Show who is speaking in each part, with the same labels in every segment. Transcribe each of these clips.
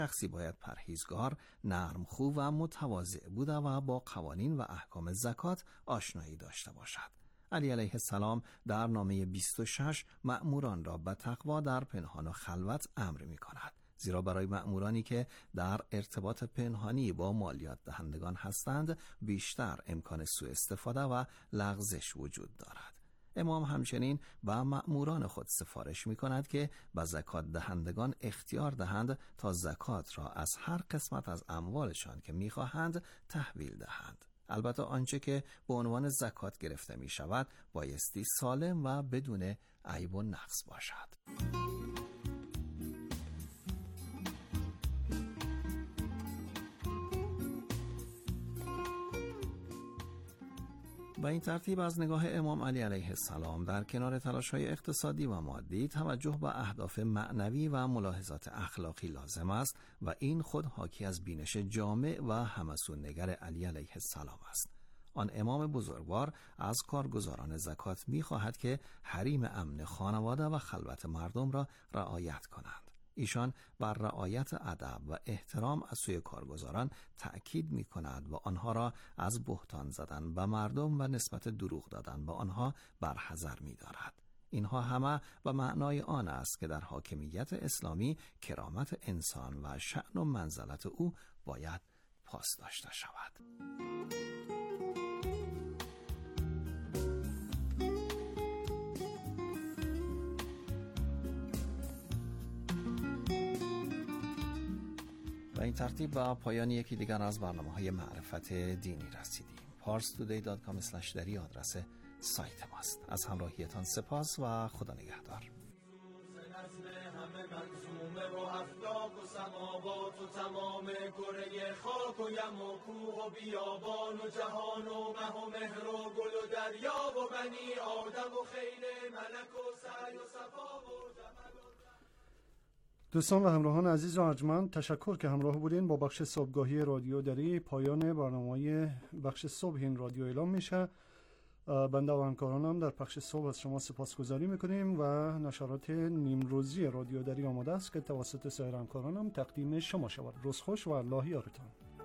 Speaker 1: شخصی باید پرهیزگار، نرمخو و متواضع بوده و با قوانین و احکام زکات آشنایی داشته باشد. علی علیه السلام در نامه 26 مأموران را به تقوا در پنهان و خلوت امر می کند. زیرا برای مأمورانی که در ارتباط پنهانی با مالیات دهندگان هستند بیشتر امکان سوء استفاده و لغزش وجود دارد. امام همچنین به مأموران خود سفارش می کند که به زکات دهندگان اختیار دهند تا زکات را از هر قسمت از اموالشان که می خواهند تحویل دهند. البته آنچه که به عنوان زکات گرفته می شود بایستی سالم و بدون عیب و نقص باشد. با این ترتیب از نگاه امام علی علیه السلام در کنار تلاش‌های اقتصادی و مادی توجه به اهداف معنوی و ملاحظات اخلاقی لازم است و این خود حاکی از بینش جامع و همسون‌نگر علی علیه السلام است. آن امام بزرگوار از کارگزاران زکات می‌خواهد که حریم امن خانواده و خلوت مردم را رعایت کنند. ایشان بر رعایت ادب و احترام از سوی کارگزاران تأکید می کند و آنها را از بهتان زدن به مردم و نسبت دروغ دادن به آنها برحذر می دارد. اینها همه به معنای آن است که در حاکمیت اسلامی کرامت انسان و شأن و منزلت او باید پاس داشته شود. و این ترتیب با پایان یکی دیگر از برنامه‌های معرفت دینی رسیدیم. parstoday.com/dari آدرس سایت ماست. از همراهیتان سپاس و خدا نگهدار. همه منظومه و افلاک و سماوات و تمام کره خاک و یم و کوه و بیابان و جهان و مه و مهر و گل و دریا و بنی آدم و خیل ملک و سعی و صفا و جمل.
Speaker 2: دوستان و همراهان عزیز و ارجمند، تشکر که همراه بودین. با بخش صبحگاهی رادیو دری پایان برنامه بخش صبح این رادیو اعلام میشه. بنده و همکارانم در بخش صبح از شما سپاسگزاری میکنیم و نشرات نیمروزی رادیو دری آماده است که توسط سایر همکارانم تقدیم شما شود. روز خوش و الله یارتان.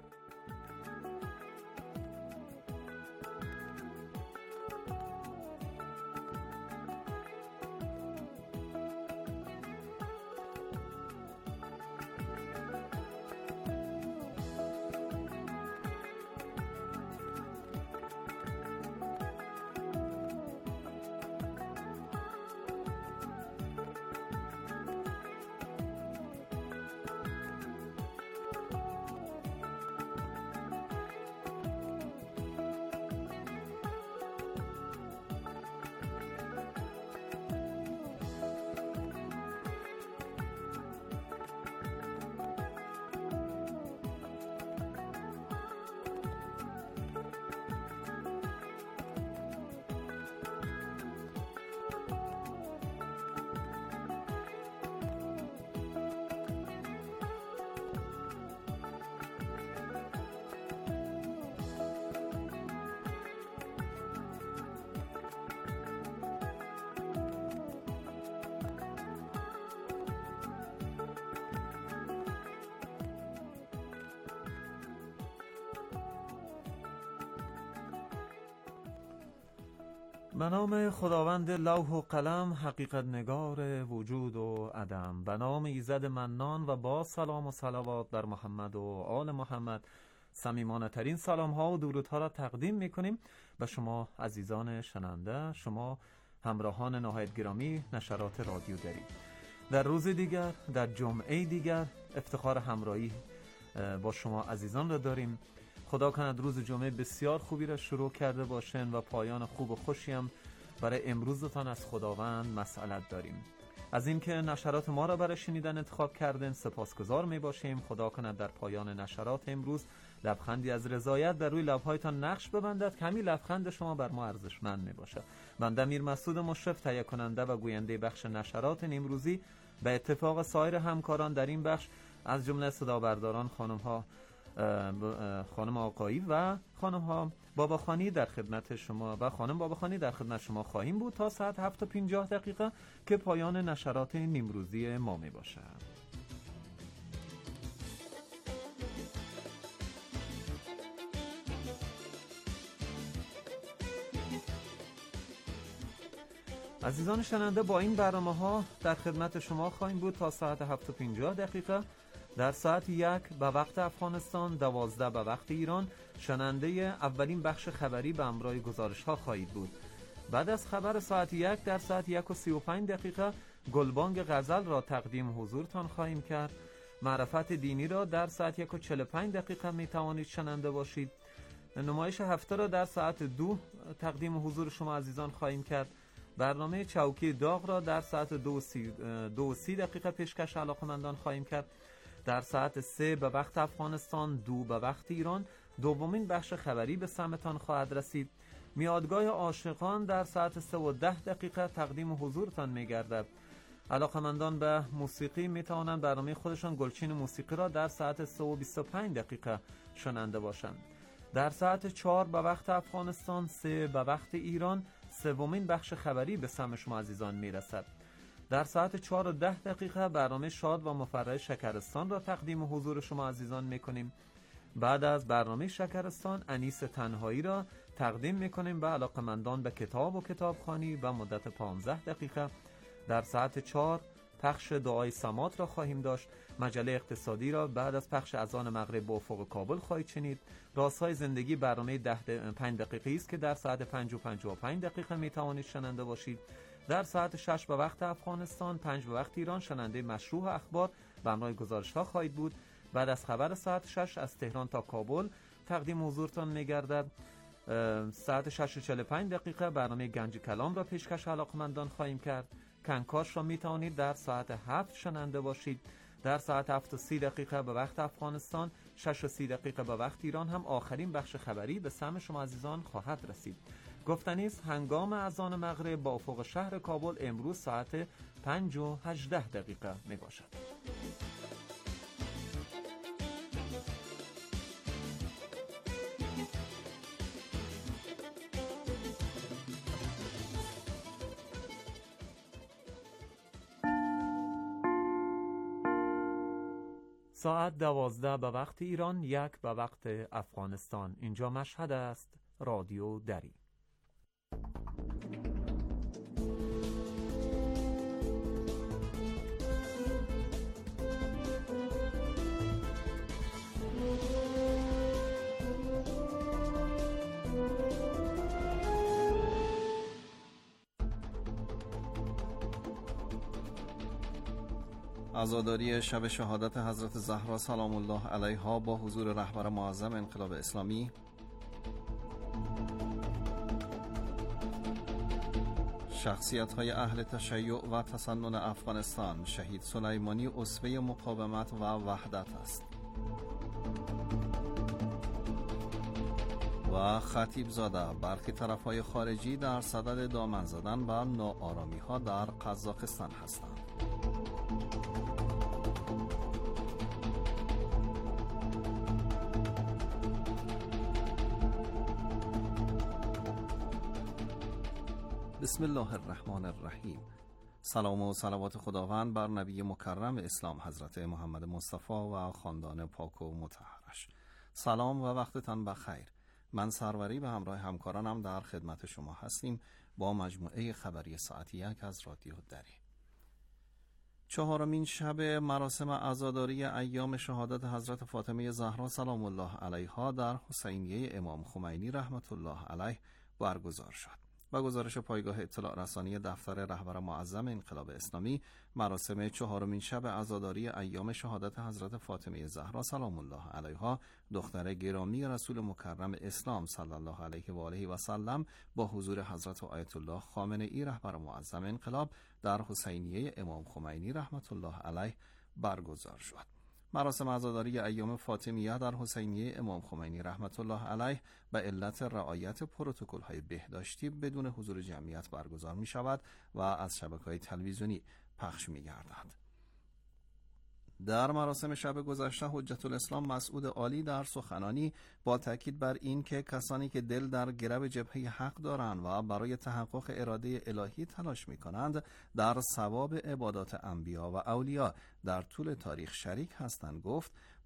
Speaker 3: به نام خداوند لوح و قلم، حقیقت نگار وجود و عدم. به نام ایزد منان و با سلام و صلوات بر محمد و آل محمد صمیمانه ترین سلام ها و درودها را تقدیم می کنیم به شما عزیزان شنونده، شما همراهان نهایت گرامی نشرات رادیو دری. در روز دیگر، در جمعه دیگر افتخار همراهی با شما عزیزان را داریم. خدا کند روز جمعه بسیار خوبی را شروع کرده باشین و پایان خوب و خوشی هم برای امروزتان از خداوند مسئلت داریم. از اینکه نشرات ما را برای شنیدن انتخاب کردین سپاسگزار می باشیم. خدا کند در پایان نشرات امروز لبخندی از رضایت در روی لب‌هایتان نقش ببندد که همین لبخند شما بر ما ارزشمند می باشد. بنده امیر مسعود مشرف، تهیه کننده و گوینده بخش نشرات امروزی، به اتفاق سایر همکاران در این بخش از جمله صدابرداران خانم آقایی و خانم ها باباخانی در خدمت شما و خانم باباخانی در خدمت شما خواهیم بود تا ساعت 7:50 که پایان نشرات نیمروزی ما می باشد. عزیزان شنونده، با این برنامه‌ها در خدمت شما خواهیم بود تا ساعت 7:50 در ساعت 1 به وقت افغانستان، 12 به وقت ایران شنونده اولین بخش خبری به همراه گزارش‌ها خواهید بود. بعد از خبر ساعت 1 در ساعت 1:35 گلبانگ غزل را تقدیم حضورتان خواهیم کرد. معرفت دینی را در ساعت 1:45 می توانید شنونده باشید. نمایش هفته را در ساعت 2 تقدیم حضور شما عزیزان خواهیم کرد. برنامه چوکی داغ را در ساعت 2:30 پیشکش علاقمندان خواهیم کرد. در ساعت 3 به وقت افغانستان، 2 به وقت ایران دومین بخش خبری به سمتان خواهد رسید. میادگاه عاشقان در ساعت 3:10 تقدیم حضورتان می گردد. علاقمندان به موسیقی می توانند برنامه خودشان گلچین موسیقی را در ساعت 3:25 شنونده باشند. در ساعت 4 به وقت افغانستان، 3 به وقت ایران سومین بخش خبری به سمت شما عزیزان می رسد. در ساعت 4:10 برنامه شاد و مفرح شکرستان را تقدیم حضور شما عزیزان می کنیم. بعد از برنامه شکرستان انیس تنهایی را تقدیم می کنیم به علاقمندان به کتاب و کتابخوانی و مدت 15 در ساعت 4 پخش دعای سمات را خواهیم داشت. مجله اقتصادی را بعد از پخش اذان مغرب به افق کابل خواهید شنید. رازهای زندگی برنامه 5 دقیقه‌ای است که در ساعت 5:55 می توانید شنونده باشید. در ساعت 6 به وقت افغانستان، 5 به وقت ایران شنونده مشروح اخبار و همراه گزارش‌ها خواهید بود. بعد از خبر ساعت 6 از تهران تا کابل تقدیم حضورتان می‌گردد. ساعت 6:45 برنامه گنج کلام را پیشکش علاقمندان خواهیم کرد. کنکاش را می‌توانید در ساعت 7 شنونده باشید. در ساعت 7:30 به وقت افغانستان، 6:30 به وقت ایران هم آخرین بخش خبری به سمع شما عزیزان خواهد رسید. گفتنی است هنگام اذان مغرب با افق شهر کابل امروز ساعت 5:18 می باشد. ساعت 12 به وقت ایران، 1 به وقت افغانستان. اینجا مشهد است، رادیو دری.
Speaker 1: عزاداری شب شهادت حضرت زهرا سلام الله علیها با حضور رهبر معظم انقلاب اسلامی. شخصیت‌های اهل تشیع و تسنن افغانستان. شهید سلیمانی اسوه مقاومت و وحدت است. و خطیب زاده برخی طرف‌های خارجی در صدد دامن زدن به ناآرامی‌ها در قزاقستان هستند. بسم الله الرحمن الرحیم. سلام و صلوات خداوند بر نبی مکرم اسلام حضرت محمد مصطفی و خاندان پاک و مطهرش. سلام و وقتتان بخیر. من سروری به همراه همکارانم در خدمت شما هستیم با مجموعه خبری ساعت 1 از رادیو دری. چهارمین شب مراسم عزاداری ایام شهادت حضرت فاطمه زهرا سلام الله علیها در حسینیه امام خمینی رحمت الله علیه برگزار شد. با گزارش پایگاه اطلاع رسانی دفتر رهبر معظم انقلاب اسلامی، مراسم چهارمین شب عزاداری ایام شهادت حضرت فاطمه زهرا سلام الله علیها دختر گرامی رسول مکرم اسلام صلی الله علیه و آله و سلم با حضور حضرت آیت الله خامنه‌ای رهبر معظم انقلاب در حسینیه امام خمینی رحمت الله علیه برگزار شد. مراسم عزاداری ایام فاطمیه در حسینیه امام خمینی رحمت الله علیه به علت رعایت پروتکل‌های بهداشتی بدون حضور جمعیت برگزار می شود و از شبکه‌های تلویزیونی پخش می گردد. در مراسم شب گذشته حجت الاسلام مسعود عالی در سخنانی با تاکید بر این که کسانی که دل در گرو جبهه حق دارند و برای تحقق اراده الهی تلاش می کنند در ثواب عبادات انبیا و اولیا در طول تاریخ شریک هستند گفت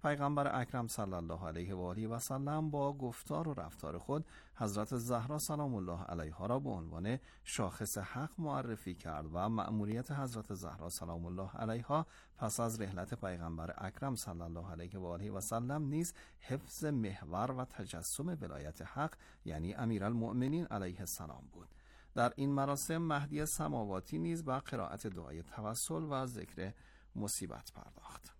Speaker 1: پیغمبر اکرم صلی الله علیه و آله و سلم با گفتار و رفتار خود حضرت زهرا سلام الله علیها را به عنوان شاخص حق معرفی کرد و مأموریت حضرت زهرا سلام الله علیها پس از رحلت پیغمبر اکرم صلی الله علیه و آله و سلم نیز حفظ محور و تجسم ولایت حق یعنی امیرالمؤمنین علیه السلام بود. در این مراسم مهدی سماواتی نیز با قرائت دعای توسل و ذکر مصیبت پرداخت.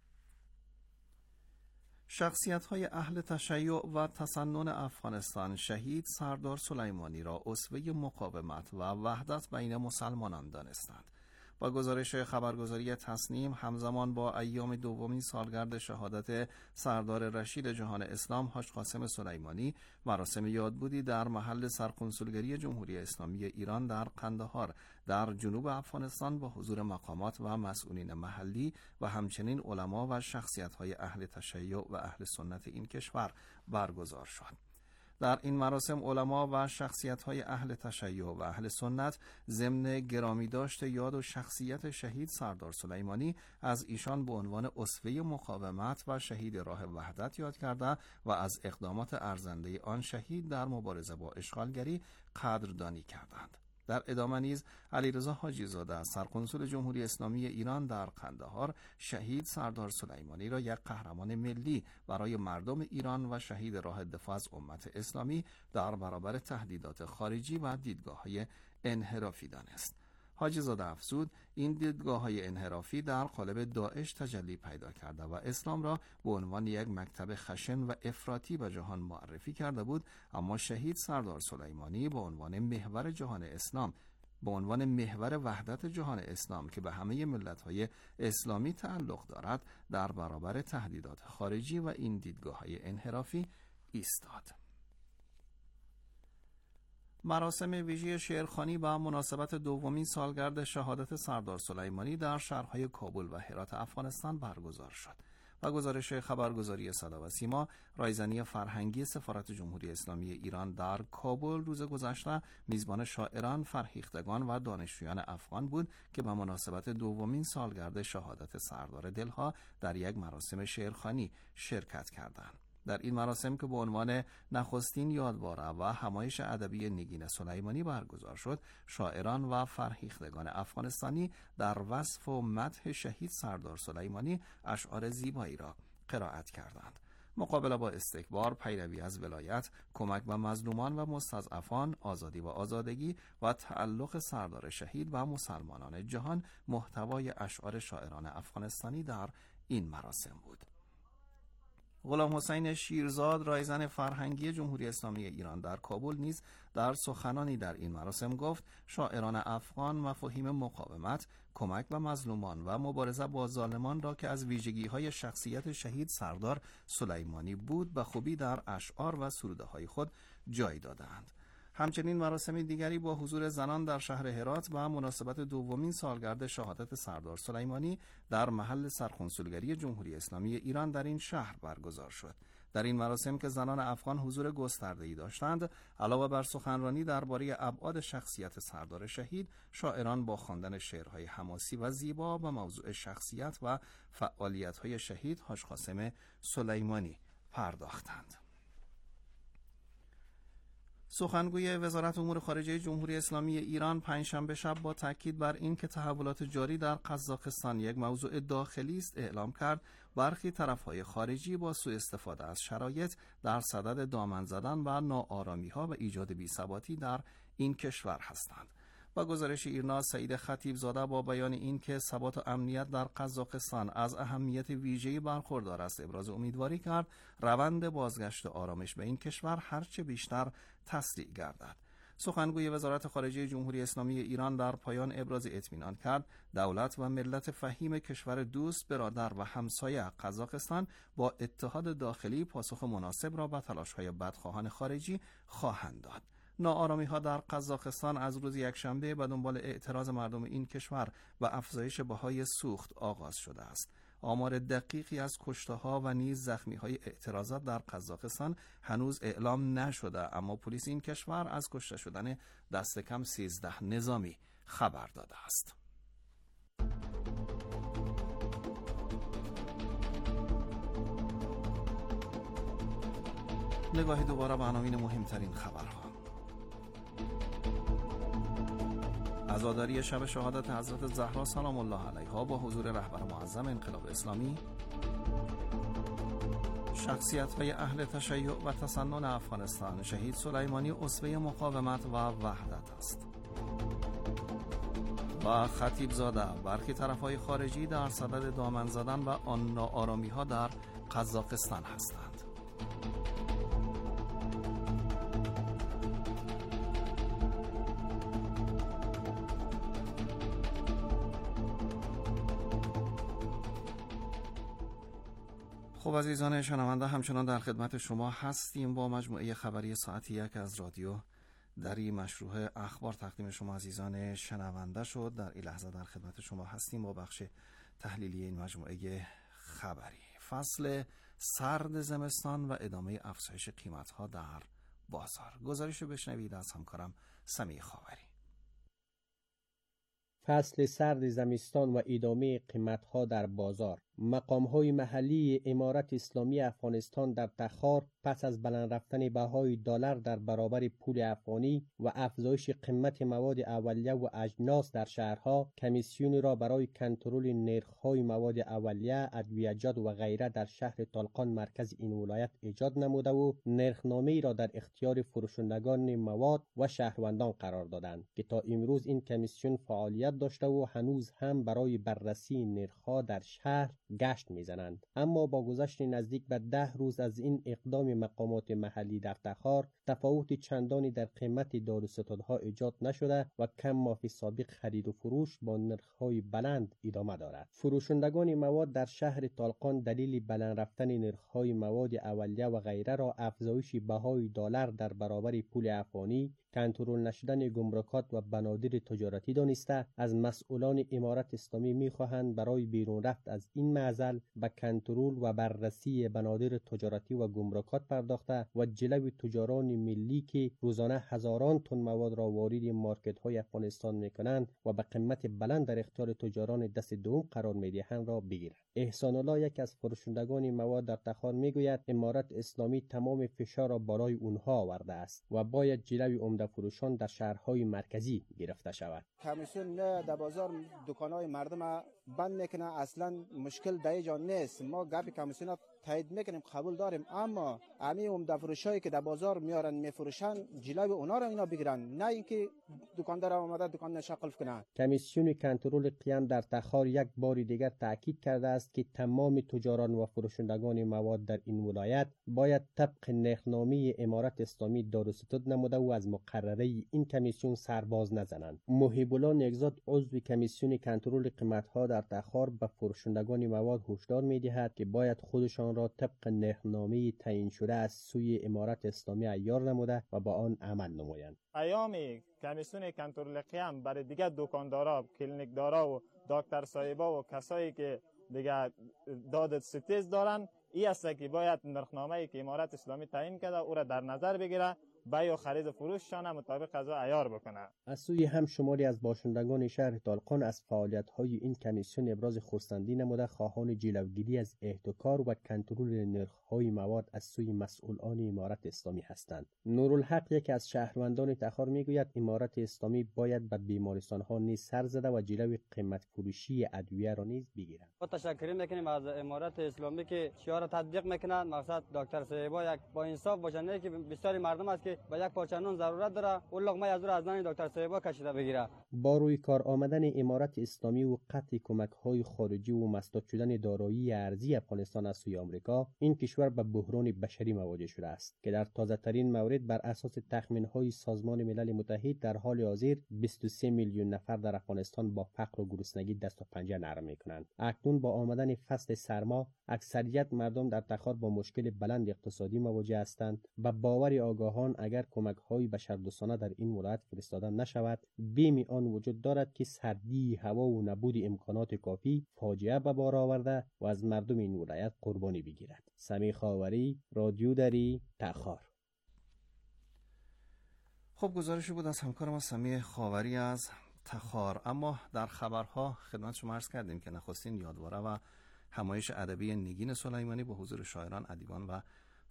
Speaker 1: شخصیت‌های اهل تشیع و تسنن افغانستان شهید سردار سلیمانی را اسوه مقاومت و وحدت بین مسلمانان دانستند. با گزارش خبرگزاری تصنیم همزمان با ایام دومین سالگرد شهادت سردار رشید جهان اسلام حاج قاسم سلیمانی مراسم یادبودی در محل سرکنسولگری جمهوری اسلامی ایران در قندهار در جنوب افغانستان با حضور مقامات و مسئولین محلی و همچنین علما و شخصیت‌های اهل تشیع و اهل سنت این کشور برگزار شد. در این مراسم علما و شخصیت‌های اهل تشیع و اهل سنت ضمن گرامی داشت یاد و شخصیت شهید سردار سلیمانی از ایشان به عنوان اسوه مقاومت و شهید راه وحدت یاد کرده و از اقدامات ارزنده آن شهید در مبارزه با اشغالگری قدردانی کردند. در ادامه نیز علیرضا حاجی زاده سرکنسول جمهوری اسلامی ایران در قندهار شهید سردار سلیمانی را یک قهرمان ملی برای مردم ایران و شهید راه دفاع از امت اسلامی در برابر تهدیدات خارجی و دیدگاه‌های انحرافی دانست. حاجی زاده افزود این دیدگاه‌های انحرافی در قالب داعش تجلی پیدا کرده و اسلام را به عنوان یک مکتب خشن و افراطی به جهان معرفی کرده بود، اما شهید سردار سلیمانی به عنوان محور جهان اسلام، به عنوان محور وحدت جهان اسلام که به همه ملت‌های اسلامی تعلق دارد، در برابر تهدیدات خارجی و این دیدگاه‌های انحرافی ایستاد. مراسم ویژه شعرخوانی با مناسبت دومین سالگرد شهادت سردار سلیمانی در شهرهای کابل و هرات افغانستان برگزار شد. و گزارش خبرگزاری صدا و سیما، رایزنی فرهنگی سفارت جمهوری اسلامی ایران در کابل روز گذشته میزبان شاعران، فرهیختگان و دانشجویان افغان بود که به مناسبت دومین سالگرد شهادت سردار دلها در یک مراسم شعرخوانی شرکت کردند. در این مراسم که به عنوان نخستین یادواره و همایش ادبی نگین سلیمانی برگزار شد، شاعران و فرهیختگان افغانستانی در وصف و مدح شهید سردار سلیمانی اشعار زیبایی را قرائت کردند. مقابله با استکبار، پیروی از ولایت، کمک به مظلومان و مستضعفان، آزادی و آزادگی و تعلق سردار شهید و مسلمانان جهان محتوای اشعار شاعران افغانستانی در این مراسم بود. غلام حسین شیرزاد، رایزن فرهنگی جمهوری اسلامی ایران در کابل نیز در سخنانی در این مراسم گفت شاعران افغان مفاهیم مقاومت، کمک به مظلومان و مبارزه با ظالمان را که از ویژگی‌های شخصیت شهید سردار سلیمانی بود به خوبی در اشعار و سروده‌های خود جای دادند. همچنین مراسم دیگری با حضور زنان در شهر هرات و مناسبت دومین سالگرد شهادت سردار سلیمانی در محل سرکنسولگری جمهوری اسلامی ایران در این شهر برگزار شد. در این مراسم که زنان افغان حضور گسترده‌ای داشتند، علاوه بر سخنرانی درباره ابعاد شخصیت سردار شهید، شاعران با خواندن شعرهای حماسی و زیبا به موضوع شخصیت و فعالیت‌های شهید حاج قاسم سلیمانی پرداختند. سخنگوی وزارت امور خارجه جمهوری اسلامی ایران پنجشنبه شب با تاکید بر این که تحولات جاری در قزاقستان یک موضوع داخلی است اعلام کرد برخی طرف‌های خارجی با سوء استفاده از شرایط در صدد دامن زدن و ناآرامی‌ها و ایجاد بی‌ثباتی در این کشور هستند. با گزارش ایرنا، سعید خطیبزاده با بیان این که ثبات و امنیت در قزاقستان از اهمیت ویژه‌ای برخوردار است ابراز امیدواری کرد روند بازگشت آرامش به این کشور هرچه بیشتر تسریع گردد. سخنگوی وزارت خارجه جمهوری اسلامی ایران در پایان ابراز اطمینان کرد دولت و ملت فهیم کشور دوست، برادر و همسایه قزاقستان با اتحاد داخلی پاسخ مناسب را به تلاش‌های بدخواهان خارجی خواهند داد. ناآرامی‌ها در قزاقستان از روز یکشنبه به دنبال اعتراض مردم این کشور و افزایش بهای سوخت آغاز شده است. آمار دقیقی از کشته‌ها و نیز زخمی‌های اعتراضات در قزاقستان هنوز اعلام نشده، اما پلیس این کشور از کشته شدن دست کم 13 نظامی خبر داده است. نگاهی دوباره به عناوین مهمترین خبرها. عزاداری شب شهادت حضرت زهرا سلام الله علیها با حضور رهبر معظم انقلاب اسلامی. شخصیت‌های اهل تشیع و تسنن افغانستان. شهید سلیمانی اسوه مقاومت و وحدت است. و خطیب زاده برخی طرف‌های خارجی در صدد دامن زدن و آن ناآرامی‌ها در قزاقستان هستند. خب عزیزان شنونده، همچنان در خدمت شما هستیم با مجموعه خبری ساعت 1 از رادیو دری مشروع اخبار تقدیم شما عزیزان شنونده شد. در این لحظه در خدمت شما هستیم با بخش تحلیلی این مجموعه خبری. فصل سرد زمستان و ادامه افزایش قیمت‌ها در بازار. گزارش بشنوید از همکارم سمیع خاوری.
Speaker 4: فصل سرد زمستان و ادامه قیمت‌ها در بازار. مقام‌های محلی امارت اسلامی افغانستان در تخار پس از بلند رفتن بهای دلار در برابر پول افغانی و افزایش قیمت مواد اولیه و اجناس در شهرها، کمیسیونی را برای کنترل نرخ‌های مواد اولیه، ادویه‌جات و غیره در شهر طالقان مرکز این ولایت ایجاد نموده و نرخنامه‌ای را در اختیار فروشندگان مواد و شهروندان قرار دادند که تا امروز این کمیسیون فعالیت داشته و هنوز هم برای بررسی نرخ‌ها در شهر گشت میزنند. اما با گذشت نزدیک به 10 روز از این اقدام مقامات محلی در تخار، تفاوت چندانی در قیمت داروستدها ایجاد نشده و کم ماه سابق خرید و فروش با نرخ‌های بلند ادامه دارد. فروشندگان مواد در شهر طالقان دلیل بلند رفتن نرخ‌های مواد اولیه و غیره را افزایش بهای دلار در برابر پول افغانی، کنترل نشدن گمرکات و بنادر تجارتی دانسته، از مسئولان امارت اسلامی می‌خواهند برای بیرون رفت از این معضل به کنترل و بررسی بنادر تجارتی و گمرکات پرداخته و جلوی تجاران ملی که روزانه هزاران تن مواد را وارد مارکت‌های افغانستان می‌کنند و به قیمت بلند در اختیار تجاران دست دوم قرار می‌دهند را بگیرند. احسان الله، یک از فروشندگان مواد در تخار، میگوید امارت اسلامی تمام فشار را بالای اونها آورده است و باید جلوی عمده فروشان در شهرهای مرکزی گرفته شود.
Speaker 5: کمیسیون نه در بازار دکان‌های مردم بند میکنه، اصلا مشکل در جا نیست. ما گپ کمیسیون تایید میکنیم، قبول داریم، اما همین عمده فروشایی که در بازار میارن میفروشن جلوی اونا را اینا بگیرن، نه اینکه دکاندار اومده دکان نشقلف کنه.
Speaker 4: کمیسیون کنترل قیام در تخار یک بار دیگر تاکید کرده است که تمام تجاران و فروشندگان مواد در این ولایت باید طبق نرخنامه امارت اسلامی داروستد نموده و از مقرره این کمیسیون سرباز نزنند. محب الله نگزاد، عضو کمیسیون کنترل قیمت‌ها در تخار، به فروشندگان مواد هشدار می‌دهد که باید خودشان را طبق نرخنامه تعیین شده از سوی امارت اسلامی عیار نموده و با آن عمل نمایند.
Speaker 6: پیام کمیسیون کنترل قیام برای دیگه دکاندارا، کلینیکدارا و دکتر صاحبا و کسایی که دیگه داد ستیز دارن این است که باید نرخنامه‌ای که امارت اسلامی تعیین کرده او را در نظر بگیره، بیع و خرید و فروششان مطابق از عیار بکنه.
Speaker 4: از سوی هم شماری از باشندگان شهر طالقان از فعالیت‌های این کمیسیون ابراز خرسندی نموده، خواهان جلوگیری از احتکار و کنترل نرخ‌های مواد از سوی مسئولان امارت اسلامی هستند. نورالحق، یکی از شهروندان تخار، میگوید امارت اسلامی باید به بیمارستان‌ها نیز سر زده و جلوی قیمت فروشی ادویه را نیز بگیرد.
Speaker 7: ما تشکر می‌کنیم از امارت اسلامی که شعار تطبیق می‌کنند. مقصد دکتر صاحبا یک با انصاف باشند که بسیاری مردم است که با یک پارچه نان ضرورت داره، اون لقمه از نان دکتر صاحبا کشیده بگیره.
Speaker 4: با روی کار آمدن امارت اسلامی و قطع کمک‌های خارجی و مسدود شدن دارایی ارزی افغانستان از سوی آمریکا، این کشور به بحران بشری مواجه شده است که در تازه‌ترین مورد بر اساس تخمین‌های سازمان ملل متحد در حال حاضر 23 میلیون نفر در افغانستان با فقر و گرسنگی دست و پنجه نرم می‌کنند. اکنون با آمدن فصل سرما، اکثریت مردم در تخار با مشکل بلند اقتصادی مواجه هستند. به باور آگاهان اگر کمک‌های بشردوستانه در این ولایت فرستاده نشود، بیم آن وجود دارد که سردی هوا و نبود امکانات کافی فاجعه به بار آورده و از مردم این ولایت قربانی بگیرد. سمیع خاوری، رادیو دری، تخار.
Speaker 1: خب گزارشی بود از همکار ما سمیع خاوری از تخار. اما در خبرها خدمت شما عرض کردیم که نخستین یادواره و همایش ادبی نگین سلیمانی با حضور شاعران، ادیبان و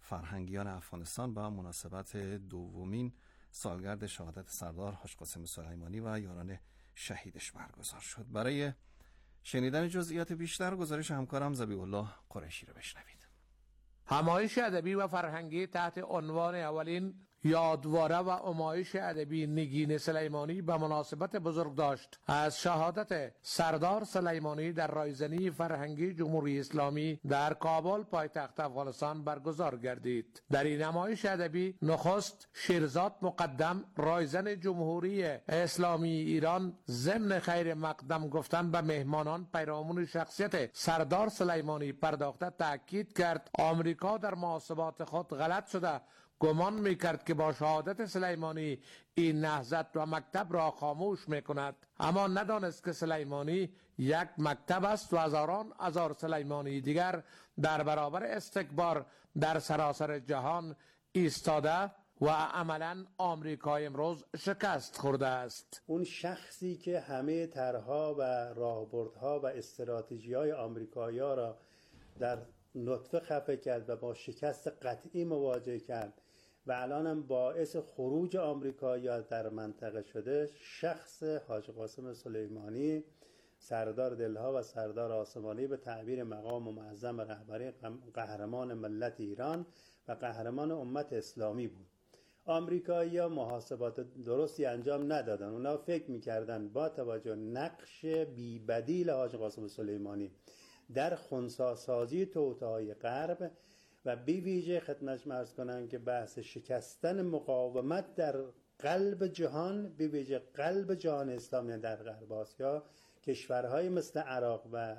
Speaker 1: فرهنگیان افغانستان به مناسبت دومین سالگرد شهادت سردار حاج قاسم سلیمانی و یاران شهیدش برگزار شد. برای شنیدن جزئیات بیشتر گزارش همکارم ذبیح الله قریشی رو بشنوید.
Speaker 8: همایش ادبی و فرهنگی تحت عنوان اولین یادواره و همایش ادبی نگین سلیمانی به مناسبت بزرگداشت از شهادت سردار سلیمانی در رایزنی فرهنگی جمهوری اسلامی در کابل پایتخت افغانستان برگزار گردید. در این همایش ادبی نخست شیرزاد مقدم رایزن جمهوری اسلامی ایران ضمن خیر مقدم گفتن به مهمانان پیرامون شخصیت سردار سلیمانی پرداخته تاکید کرد آمریکا در محاسبات خود غلط شده گمان میکرد که با شهادت سلیمانی این نهضت و مکتب را خاموش میکند، اما ندانست که سلیمانی یک مکتب است و هزاران هزار سلیمانی دیگر در برابر استکبار در سراسر جهان ایستاده و عملا آمریکا امروز شکست خورده است.
Speaker 9: اون شخصی که همه طرح‌ها و راهبردها و استراتژی‌های آمریکایی‌ها را در نطفه خفه کرد و با شکست قطعی مواجه کرد و الان هم باعث خروج آمریکایی‌ها در منطقه شده، شخص حاج قاسم سلیمانی، سردار دلها و سردار آسمانی به تعبیر مقام معظم رهبری قهرمان ملت ایران و قهرمان امت اسلامی بود. آمریکایی‌ها محاسبات درستی انجام ندادن. اونا فکر می‌کردن با توجه نقش بی‌بدیل حاج قاسم سلیمانی در خنثی‌سازی توطئه‌های غرب و بی ویژه خدمتش عرض کنم که بحث شکستن مقاومت در قلب جهان، بی ویژه قلب جهان اسلامی در غرب آسیا، کشورهای مثل عراق و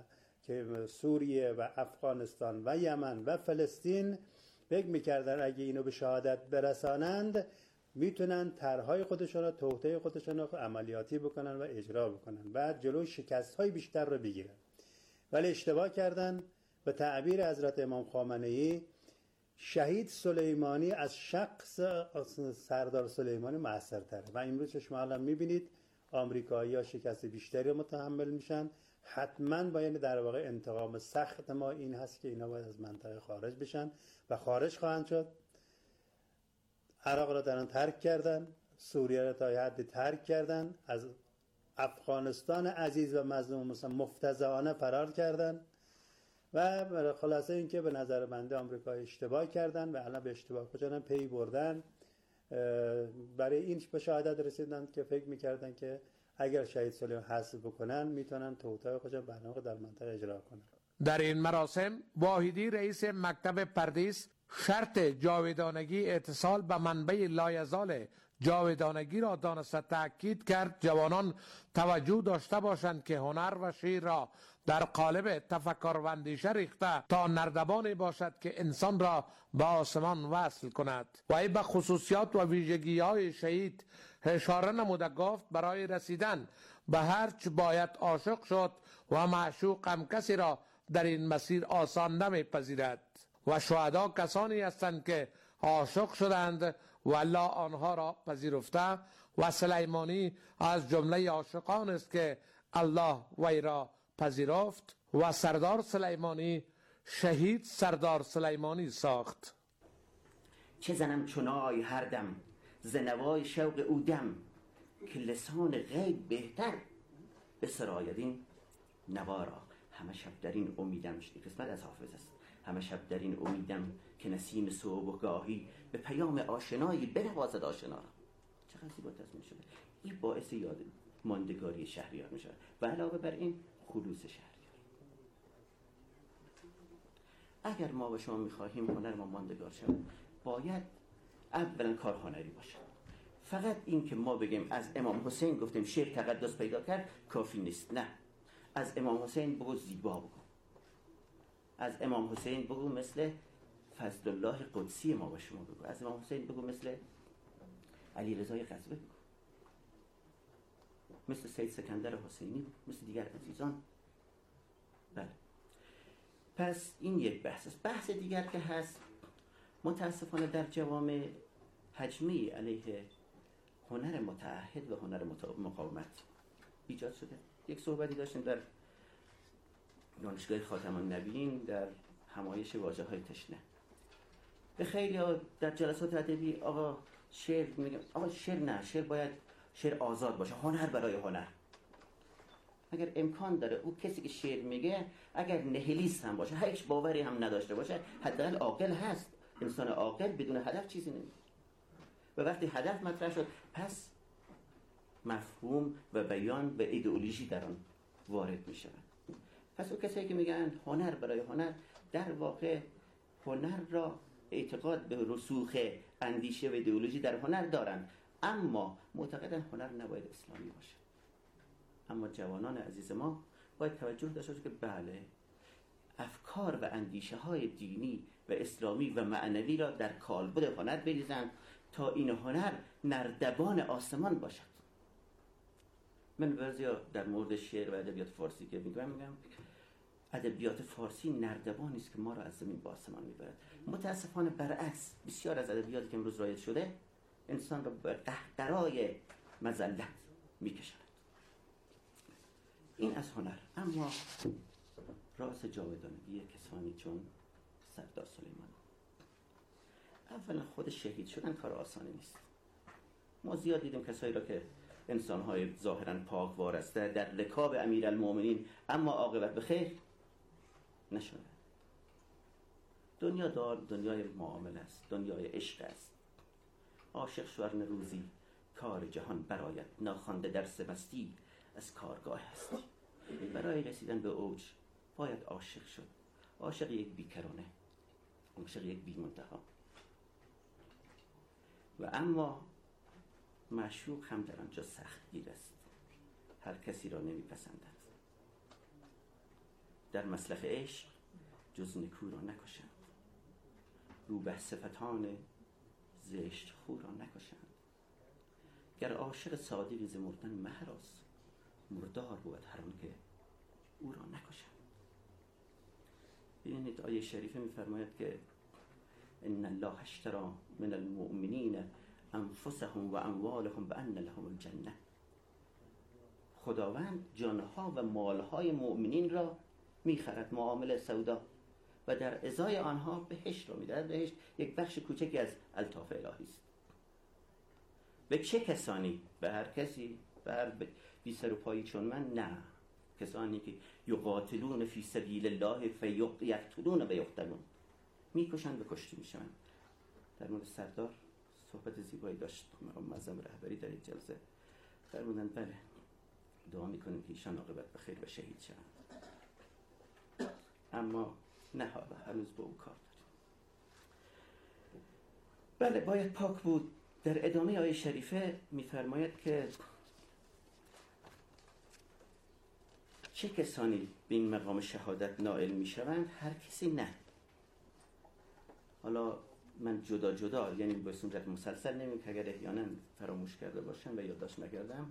Speaker 9: سوریه و افغانستان و یمن و فلسطین فکر می‌کردن اگه اینو به شهادت برسانند میتونن طرح‌های خودشون را، توطئه خودشون را عملیاتی بکنن و اجرا بکنن و جلوی شکست‌های بیشتر رو بگیرن. ولی اشتباه کردن. به تعبیر حضرت امام خامنه‌ای شهید سلیمانی از شخص سردار سلیمانی موثرتره و امروز شما الان می‌بینید آمریکایی‌ها شکست بیشتری متحمل میشن. حتما باید در واقع انتقام سخت ما این هست که اینا باید از منطقه خارج بشن و خارج خواهند شد. عراق را دارن ترک کردن، سوریه را تا حدی ترک کردن، از افغانستان عزیز و مظلوم مثلا مفتضحانه فرار کردن و خلاصه این که به نظر بنده آمریکا اشتباه کردن و الان به اشتباه خودشون پی بردن. برای این به شهادت رسیدن که فکر میکردن که اگر شهید سلیمانی حذف بکنن میتونن توطئه خودشون برنامه در منطقه اجرا کنن.
Speaker 8: در این مراسم واحدی رئیس مکتب پردیس شرط جاودانگی اتصال به منبع لایزال جاودانگی را دانسته تاکید کرد جوانان توجه داشته باشند که هنر و شعر را در قالب تفکر و اندیشه ریخته تا نردبانی باشد که انسان را به آسمان وصل کند. و ای به خصوصیات و ویژگی های شهید اشاره نموده گفت برای رسیدن به هرچ باید عاشق شد و معشوق هم کسی را در این مسیر آسان نمیپذیرد و شهدا کسانی هستند که عاشق شدند و الله آنها را پذیرفته و سلیمانی از جمله عاشقان است که الله وی را پذیرفت و سردار سلیمانی شهید سردار سلیمانی ساخت.
Speaker 10: چه زنم چنای هر دم زنوای شوق او دم که لسان غیب بهتر به سرایدین نوارا همه شب در این امیدم. قسمت از حافظ است. همه شب در این امیدم که نسیم صبحگاهی به پیام آشنایی بنوازد آشنا را. چقدر زیبا تصمیم شده. این باعث یاد ماندگاری شهریار میشه و علاوه بر این خلوص شهریار. اگر ما و شما میخواهیم هنر ما ماندگار شد باید اولا کار هنری باشه. فقط این که ما بگیم از امام حسین گفتیم شعر تقدس پیدا کرد کافی نیست. نه، از امام حسین بگو زیبا بگو. از امام حسین بگو مثل فضل الله قدسی ما با شما بگو. از امام حسین بگو مثل علی رضای غزوه بگو، مثل سید سکندر حسینی بگو، مثل دیگر عزیزان. بله، پس این یک بحث است. بحث دیگر که هست متاسفانه در جوامع هجمه‌ای علیه هنر متعهد و هنر مقاومت ایجاد شده. یک صحبتی داشتیم در دانشگاه خاتم النبیین در همایش واژه‌های تشنه. به خیلی در جلسات ادبی آقا شعر میگم، آقا شعر نه، شعر باید شعر آزاد باشه، هنر برای هنر. اگر امکان داره او کسی که شعر میگه اگر نهیلیست هم باشه، هیچ باوری هم نداشته باشه، حداقل عاقل هست. انسان عاقل بدون هدف چیزی نمیگه. و وقتی هدف مطرح شد، پس مفهوم و بیان و ایدئولوژی در آن وارد می شود. پس اون کسایی که میگن هنر برای هنر، در واقع هنر را اعتقاد به رسوخ اندیشه و ایدئولوژی در هنر دارن، اما معتقدن هنر نباید اسلامی باشه. اما جوانان عزیز ما باید توجه داشته باشند که بله، افکار و اندیشه های دینی و اسلامی و معنوی را در کالبد هنر بریزند تا این هنر نردبان آسمان باشد. من بعضیا در مورد شعر و ادبیات فارسی که میگم ادبیات فارسی نردبانی است که ما را از زمین به آسمان میبرد. متاسفانه برعکس، بسیار از ادبیاتی که امروز رایج شده انسان را به قهقرای مذلت میکشند. این از هنر. اما راز جاودانگی کسانی چون سردار سلیمانی، اولا خود شهید شدن کار آسانی نیست. ما زیاد دیدیم کسایی را که انسان‌های ظاهراً پاکوار است در رکاب امیرالمومنین اما عاقبت به خیر نشده. دنیای معامله است، دنیای عشق است. عاشق شورن روزی کار جهان برایت، ناخوانده درس مستی از کارگاه هستی. برای رسیدن به اوج باید عاشق شد. عاشق یک بیکرانه، عاشق یک بی‌منتها. و اما معشوق هم در آنجا سختگیر است، هر کسی را نمیپسندد. در مسلخ عشق جز نکو را نکشند، روبه صفتان زشت خو را نکشند. گر عاشق صادقی ز مردن مهراز، مردار بود هر آن که او را نکشند. ببینید آیه شریفه میفرماید که ان الله اشتری من المؤمنین انفسهم و اموالهم بان لهم الجنه. خداوند جانها و مالهای مؤمنین را میخرد، معامله سودا، و در ازای آنها بهشت را میدهد. بهشت یک بخش کوچکی از الطاف الهی است. به چه کسانی؟ به هر کسی؟ به هر بی سر و پایی چون من؟ نه، کسانی که یقاتلون فی سبیل الله فیقتلون و یقتلون، میکشند و کشته میشن. در مورد سردار صحبت زیبایی داشت مقام معظم رهبری در این جلسه، فرمودن بله دعا میکنیم که ایشان عاقبت به خیر و شهید شوند، اما نه حالا هنوز به اون کار داریم. بله باید پاک بود. در ادامه آیه شریفه میفرماید که چه کسانی به این مقام شهادت نائل میشوند؟ هر کسی نه. حالا من جدا یعنی به صورت مسلسل نمیم که اگر احیانا فراموش کرده باشم و یادداشت نکردم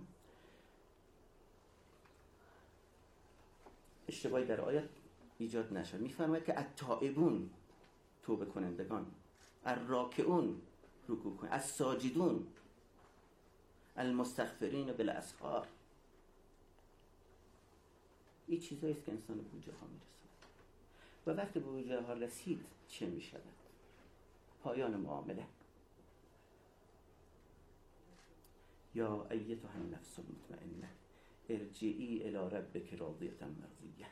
Speaker 10: اشتباهی در آیات ایجاد نشد. میفرماید که التائبون توبه کنندگان، الراکعون رکوع کنند، الساجدون، المستغفرین بالاسحار. این چیزایی است که انسان به اونجا ها میرسد. و وقتی به اونجا ها رسید چه میشود؟ پایان معامله. یا ایتها النفس المطمئنه ارجعی الی ربک راضیة مرضیه.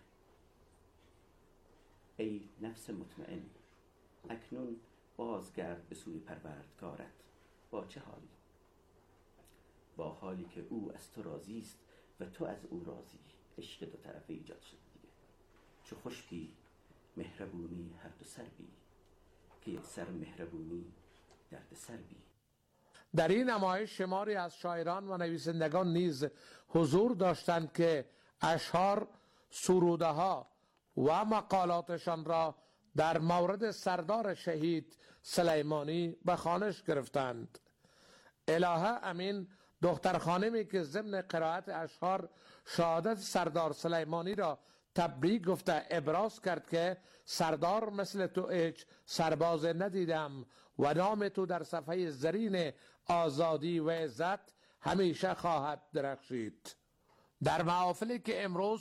Speaker 10: ای نفس مطمئن، اکنون بازگرد به سوی پروردگارت. با چه حالی؟ با حالی که او از تو راضی است و تو از او راضی. عشق دو طرفه ایجاد شد دیگه. چو خوش بی مهربونی هر دو سر بی، که یک سر مهربونی درد سر بی.
Speaker 8: در این نمایش شماری از شاعران و نویسندگان نیز حضور داشتند که اشعار، سروده ها و مقالاتشان را در مورد سردار شهید سلیمانی به خوانش گرفتند. الهه امین دختر خانمی که ضمن قرائت اشعار شهادت سردار سلیمانی را تبریک گفته ابراز کرد که سردار مثل تو هیچ سرباز ندیدم و نام تو در صفحه زرین آزادی و عزت همیشه خواهد درخشید. در محافلی که امروز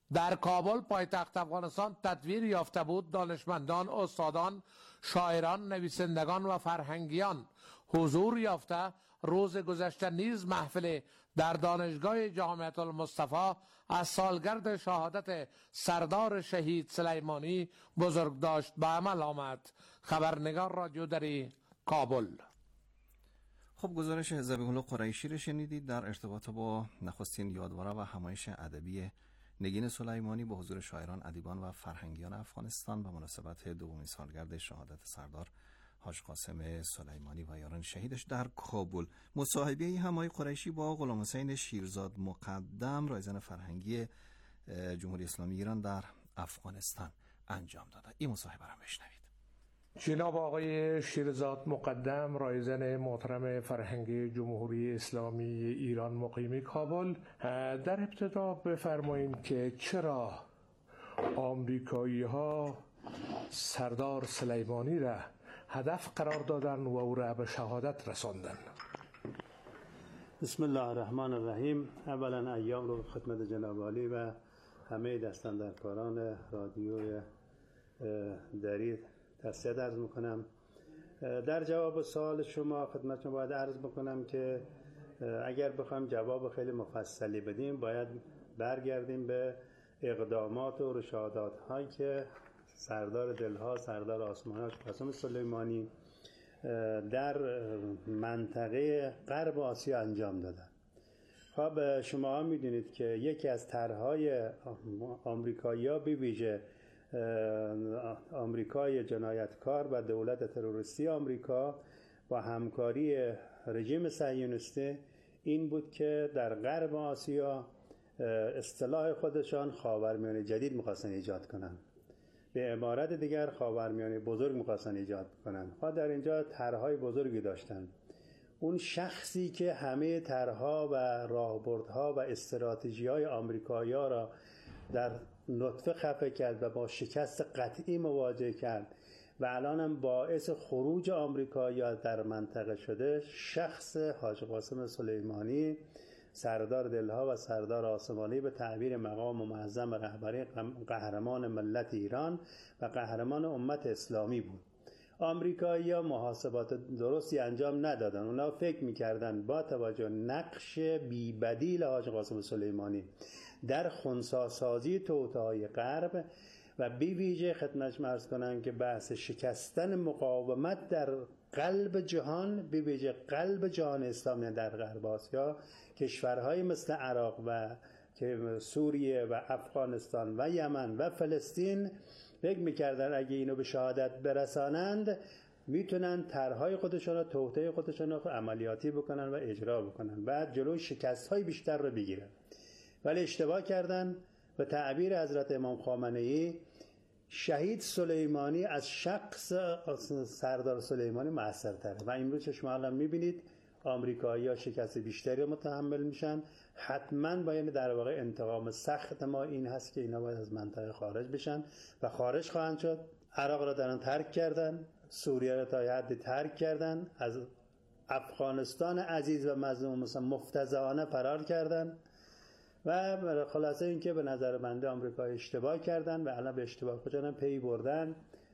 Speaker 8: در کابل پایتخت افغانستان تدویر یافته بود دانشمندان، استادان، شاعران، نویسندگان و فرهنگیان حضور یافته روز گذشته نیز محفل در دانشگاه جامعه المصطفی از سالگرد شهادت سردار شهید سلیمانی بزرگداشت به عمل آمد. خبرنگار رادیو دری، کابل.
Speaker 1: خب گزارش ذبیح الله قریشی رو شنیدید در ارتباط با نخستین یادواره و همایش ادبی نگین سلیمانی با حضور شاعران، ادیبان و فرهنگیان افغانستان به مناسبت دومین سالگرد شهادت سردار حاج قاسم سلیمانی و یاران شهیدش در کابل. مصاحبه همای قریشی با غلام حسین شیرزاد مقدم، رایزن فرهنگی جمهوری اسلامی ایران در افغانستان انجام داده. این مصاحبه را بشنوید.
Speaker 8: جناب آقای شیرزاد مقدم، رایزن محترم فرهنگی جمهوری اسلامی ایران مقیم کابل، در ابتدا بفرمایید که چرا آمریکایی ها سردار سلیمانی را هدف قرار دادن و او را به شهادت رساندن؟
Speaker 9: بسم الله الرحمن الرحیم. اولا ایام رو خدمت جناب عالی و همه دستاندرکاران رادیو دری تسلیت عرض میکنم. در جواب سوال شما خدمت شما باید عرض بکنم که اگر بخوایم جواب خیلی مفصلی بدیم باید برگردیم به اقدامات و رشادات هایی که سردار دلها، سردار آسمان قاسم سلیمانی در منطقه غرب آسیا انجام دادن. خب شما هم میدونید که یکی از طرحهای آمریکایی‌ها به ویژه آمریکای جنایتکار و دولت تروریستی آمریکا با همکاری رژیم صهیونیستی این بود که در غرب آسیا اصطلاح خودشان خاورمیانه جدید می‌خواستن ایجاد کنن، به عبارت دیگر خاورمیانه بزرگ می‌خواستن ایجاد کنن. در اینجا طرح‌های بزرگی داشتن. اون شخصی که همه طرح‌ها و راهبردها و استراتژی‌های آمریکایی‌ها را در نطفه خفه کرد و با شکست قطعی مواجه کرد و الان هم باعث خروج آمریکایی‌ها در منطقه شده، شخص حاج قاسم سلیمانی، سردار دلها و سردار آسمانی، به تعبیر مقام معظم رهبری قهرمان ملت ایران و قهرمان امت اسلامی بود. آمریکایی‌ها محاسبات درستی انجام ندادن. اونا فکر می‌کردن با توجه نقش بی‌بدیل حاج قاسم سلیمانی در خنثی‌سازی توطئه‌های غرب و بی ویژه خدمتش عرض کنم که بحث شکستن مقاومت در قلب جهان، بی ویژه قلب جهان اسلامی در غرب آسیا، کشورهای مثل عراق و سوریه و افغانستان و یمن و فلسطین فکر می‌کردن اگه اینو به شهادت برسانند میتونن طرح‌های خودشون رو، توطئه خودشون رو عملیاتی بکنن و اجرا بکنن، بعد جلوی شکست‌های بیشتر رو بگیرن. ولی اشتباه کردن. به تعبیر حضرت امام خامنه‌ای، شهید سلیمانی از شخص سردار سلیمانی مؤثرتره و امروز شما الان می‌بینید آمریکایی‌ها شکست بیشتری متحمل میشن. حتما باید در واقع انتقام سخت ما این هست که اینا باید از منطقه خارج بشن و خارج خواهند شد. عراق را دارن ترک کردن، سوریه را تا حدی ترک کردن، از افغانستان عزیز و مظلوم مثلا مفتضحانه فرار کردن و خلاصه این که به نظر بنده آمریکا اشتباه کردن و الان به اشتباه خودشون پی بردن.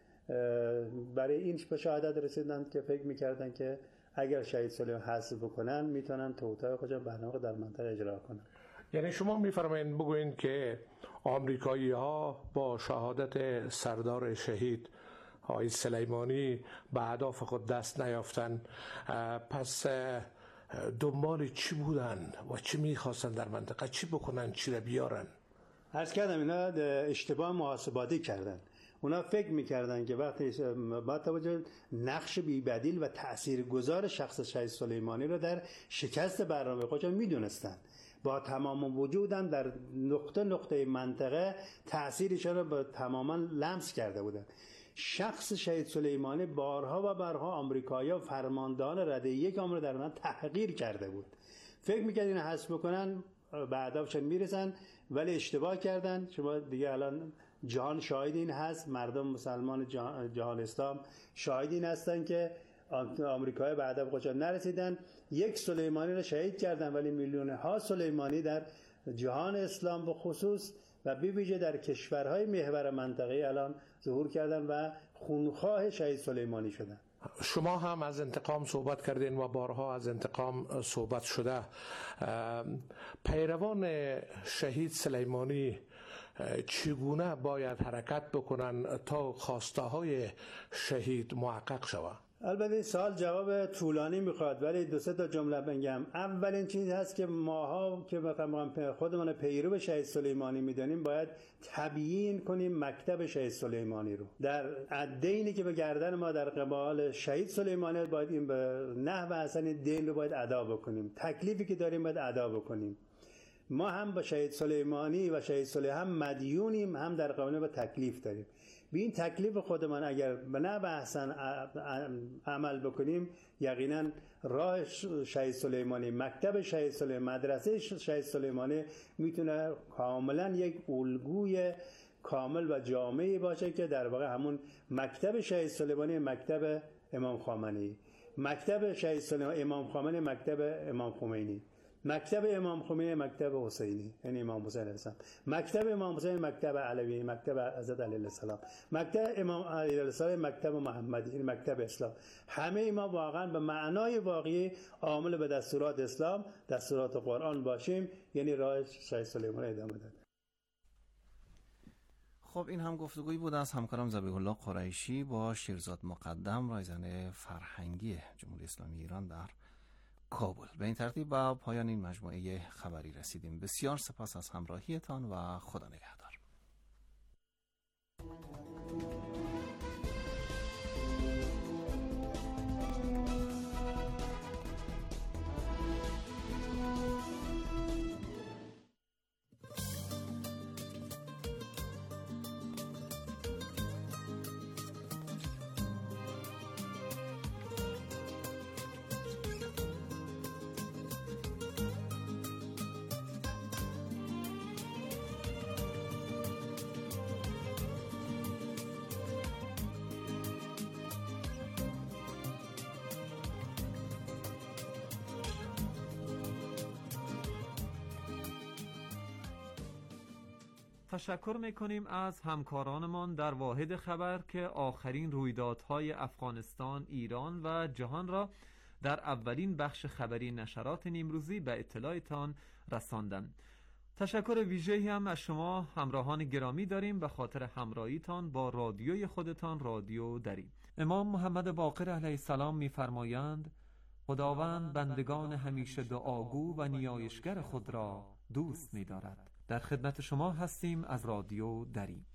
Speaker 9: برای این به شهادت رسیدن که فکر می‌کردن که اگر شهید سلیمانی حذف بکنن میتونن توطئه خودشون برنامه در منطقه اجرا کنن.
Speaker 8: یعنی شما میفرمایید بگوین که آمریکایی‌ها با شهادت سردار شهید حاج سلیمانی به اهداف خود دست نیافتن، پس دنبال چی بودن و چی میخواستن در منطقه؟ چی بکنن، چی را بیارن؟
Speaker 9: عرض کردم اینا اشتباه محاسباتی کردن. اونا فکر میکردن که وقتی با توجه نقش بی‌بدیل و تاثیرگذار شخص شهید سلیمانی رو در شکست برنامه خودشون میدونستن، با تمام وجودم در نقطه منطقه تأثیرشون رو با تماما لمس کرده بودن. شخص شهید سلیمانی بارها و بارها آمریکایی‌ها فرماندهان رده یک آمریکا در من تحقیر کرده بود. فکر می‌کردن این حذف بکنن به اهدافشون میرسن، ولی اشتباه کردن. شما دیگه الان جهان شاهد این هست، مردم مسلمان جهان اسلام شاهد این هستن که آمریکایی به هدف خودشون نرسیدن. یک سلیمانی رو شهید کردن، ولی میلیون ها سلیمانی در جهان اسلام به خصوص و به ویژه در کشورهای محور منطقه الان ظهور کردن و خونخواه شهید سلیمانی شدن.
Speaker 8: شما هم از انتقام صحبت کردین و بارها از انتقام صحبت شده. پیروان شهید سلیمانی چگونه باید حرکت بکنن تا خواسته های شهید محقق شود؟
Speaker 9: البته سوال جواب طولانی میخواد، ولی دو سه تا جمله بگم. اولین چیز هست که ماها که خودمان پیرو شهید سلیمانی میدانیم باید تبیین کنیم مکتب شهید سلیمانی رو. در دینی که به گردن ما در قبال شهید سلیمانی باید این به نحو حسن دین رو باید ادا بکنیم. تکلیفی که داریم باید ادا بکنیم. ما هم با شهید سلیمانی و شهید سلیمانی هم مدیونیم، هم در قبال با تکلیف داریم. به این تکلیف خودمان اگر به نحو احسن عمل بکنیم، یقینا راه شهید سلیمانی، مکتب شهید سلیمانی، مدرسه شهید سلیمانی میتونه کاملا یک الگوی کامل و جامعی باشه که در واقع همون مکتب شهید سلیمانی، مکتب امام خامنه‌ای، مکتب شهید سلیمانی، امام خامنه‌ای، مکتب امام خمینی، مکتب امام خمینی، مکتب حسینی یعنی امام حسین علیه السلام، مکتب امام حسین، مکتب علوی، مکتب حضرت علی علیه السلام، مکتب امام علی علیه السلام، مکتب محمدی یعنی مکتب اسلام. همه ما واقعا به معنای واقعی عامل به دستورات اسلام، دستورات قرآن باشیم، یعنی راه شهید سلیمانی ادامه داد.
Speaker 1: خب این هم گفتگویی بود از همکارم ذبیح الله قریشی با شیرزاد مقدم، رایزن فرهنگی جمهوری اسلامی ایران در کابل. به این ترتیب با پایان این مجموعه خبری رسیدیم. بسیار سپاس از همراهیتان و خدا نگهدار.
Speaker 3: تشکر میکنیم از همکارانمان در واحد خبر که آخرین رویدادهای افغانستان، ایران و جهان را در اولین بخش خبری نشرات نیمروزی به اطلاعتان رساندند. تشکر ویژه‌ای هم از شما همراهان گرامی داریم به خاطر همراهیتان با رادیوی خودتان، رادیو دری. امام محمد باقر علیه السلام می‌فرمایند خداوند بندگان همیشه دعاگو و نیایشگر خود را دوست می‌دارد. در خدمت شما هستیم از رادیو دری.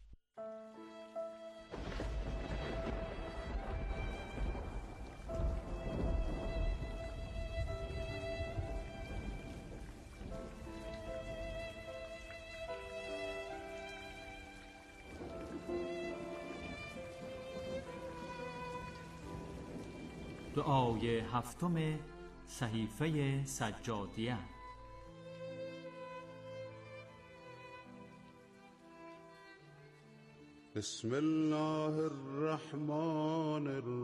Speaker 11: دعای هفتم صحیفه سجادیه.
Speaker 12: بسم الله الرحمن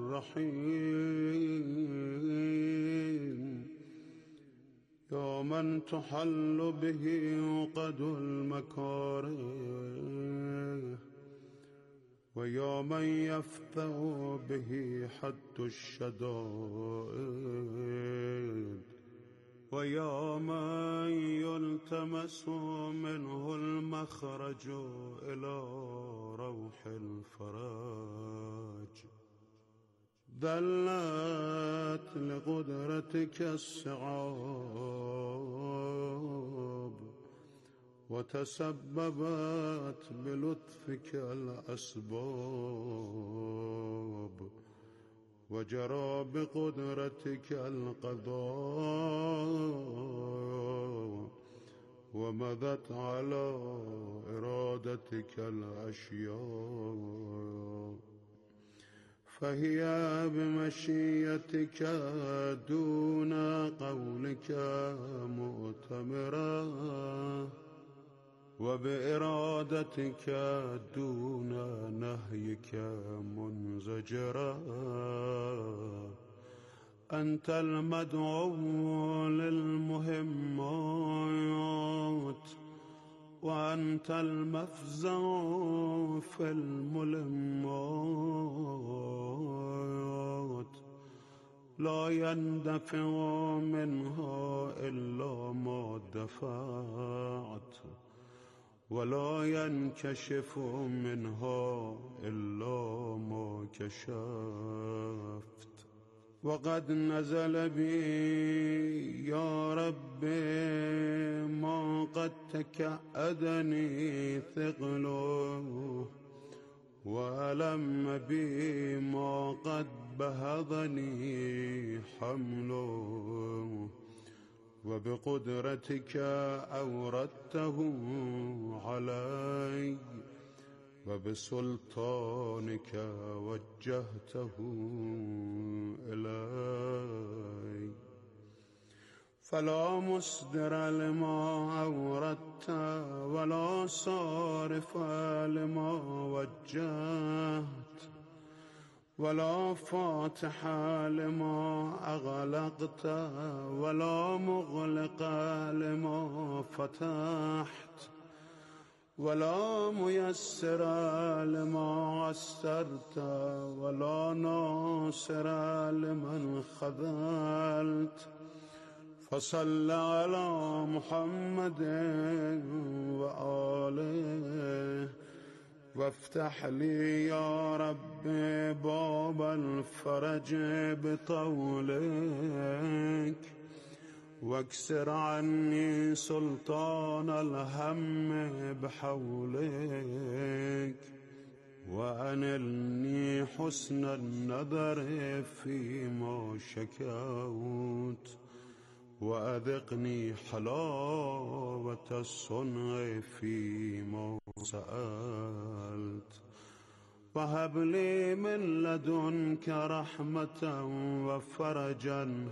Speaker 12: الرحیم. یا من تحل به عقد المکاره و یا من یفتح به حد الشدائد و یا من یلتمس منه المخرج الى روح الفرج. دلت لقدرتك الصعاب و تسببت بلطفك الاسباب و جرى بقدرتك القضاء و مضت على ارادتك الاشياء. فهي بمشيئتك دون قولك مؤتمرا و بإرادتك دون نهيك منزجرا. أنت المدعو للمهمات وأنت المفزع في الملمات لا يندفع منها إلا ما دفعت ولا ينكشف منها إلا ما كشفت وقد نزل بي يا رب ما قد تكأدني ثقله وألم بي ما قد بهضني حمله وبقدرتك أوردته علي وبسلطانك وجهته إلي فلا مصدر لما أوردت ولا صارف لما وجهت ولا فاتح لما أغلقت ولا مغلق لما فتحت ولا ميسر لما عسرت ولا ناصر لمن خذلت فصل على محمد وآله وافتح لي يا رب باب الفرج بطولك واكسر عني سلطان الهم بحولك وأنلني حسن النظر فيما شكوت وأذقني حلاوة الصنع فيما سألت وهب لي من لدنك رحمة وفرجا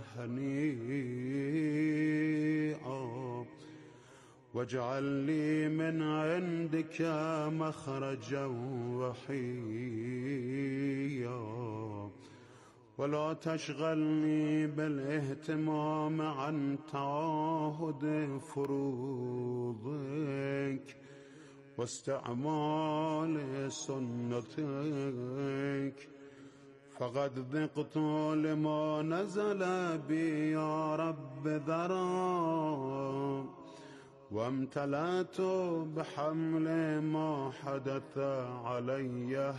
Speaker 12: هنيئا واجعل لي من عندك مخرجا وحيا ولا تشغلني بالاهتمام عن تعاهد فروضك واستعمال سنتك فقد ذقت لما نزل بي يا رب ذرا وامتلأت بحمل ما حدث علي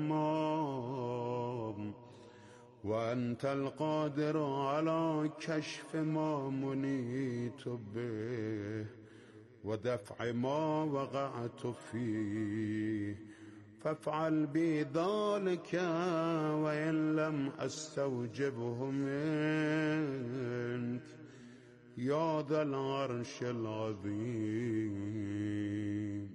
Speaker 12: همام وأنت القادر على كشف ما منيت به ودفع ما وقعت فيه فافعل بي ذلك وإن لم أستوجبه منك يا ذا العرش العظيم.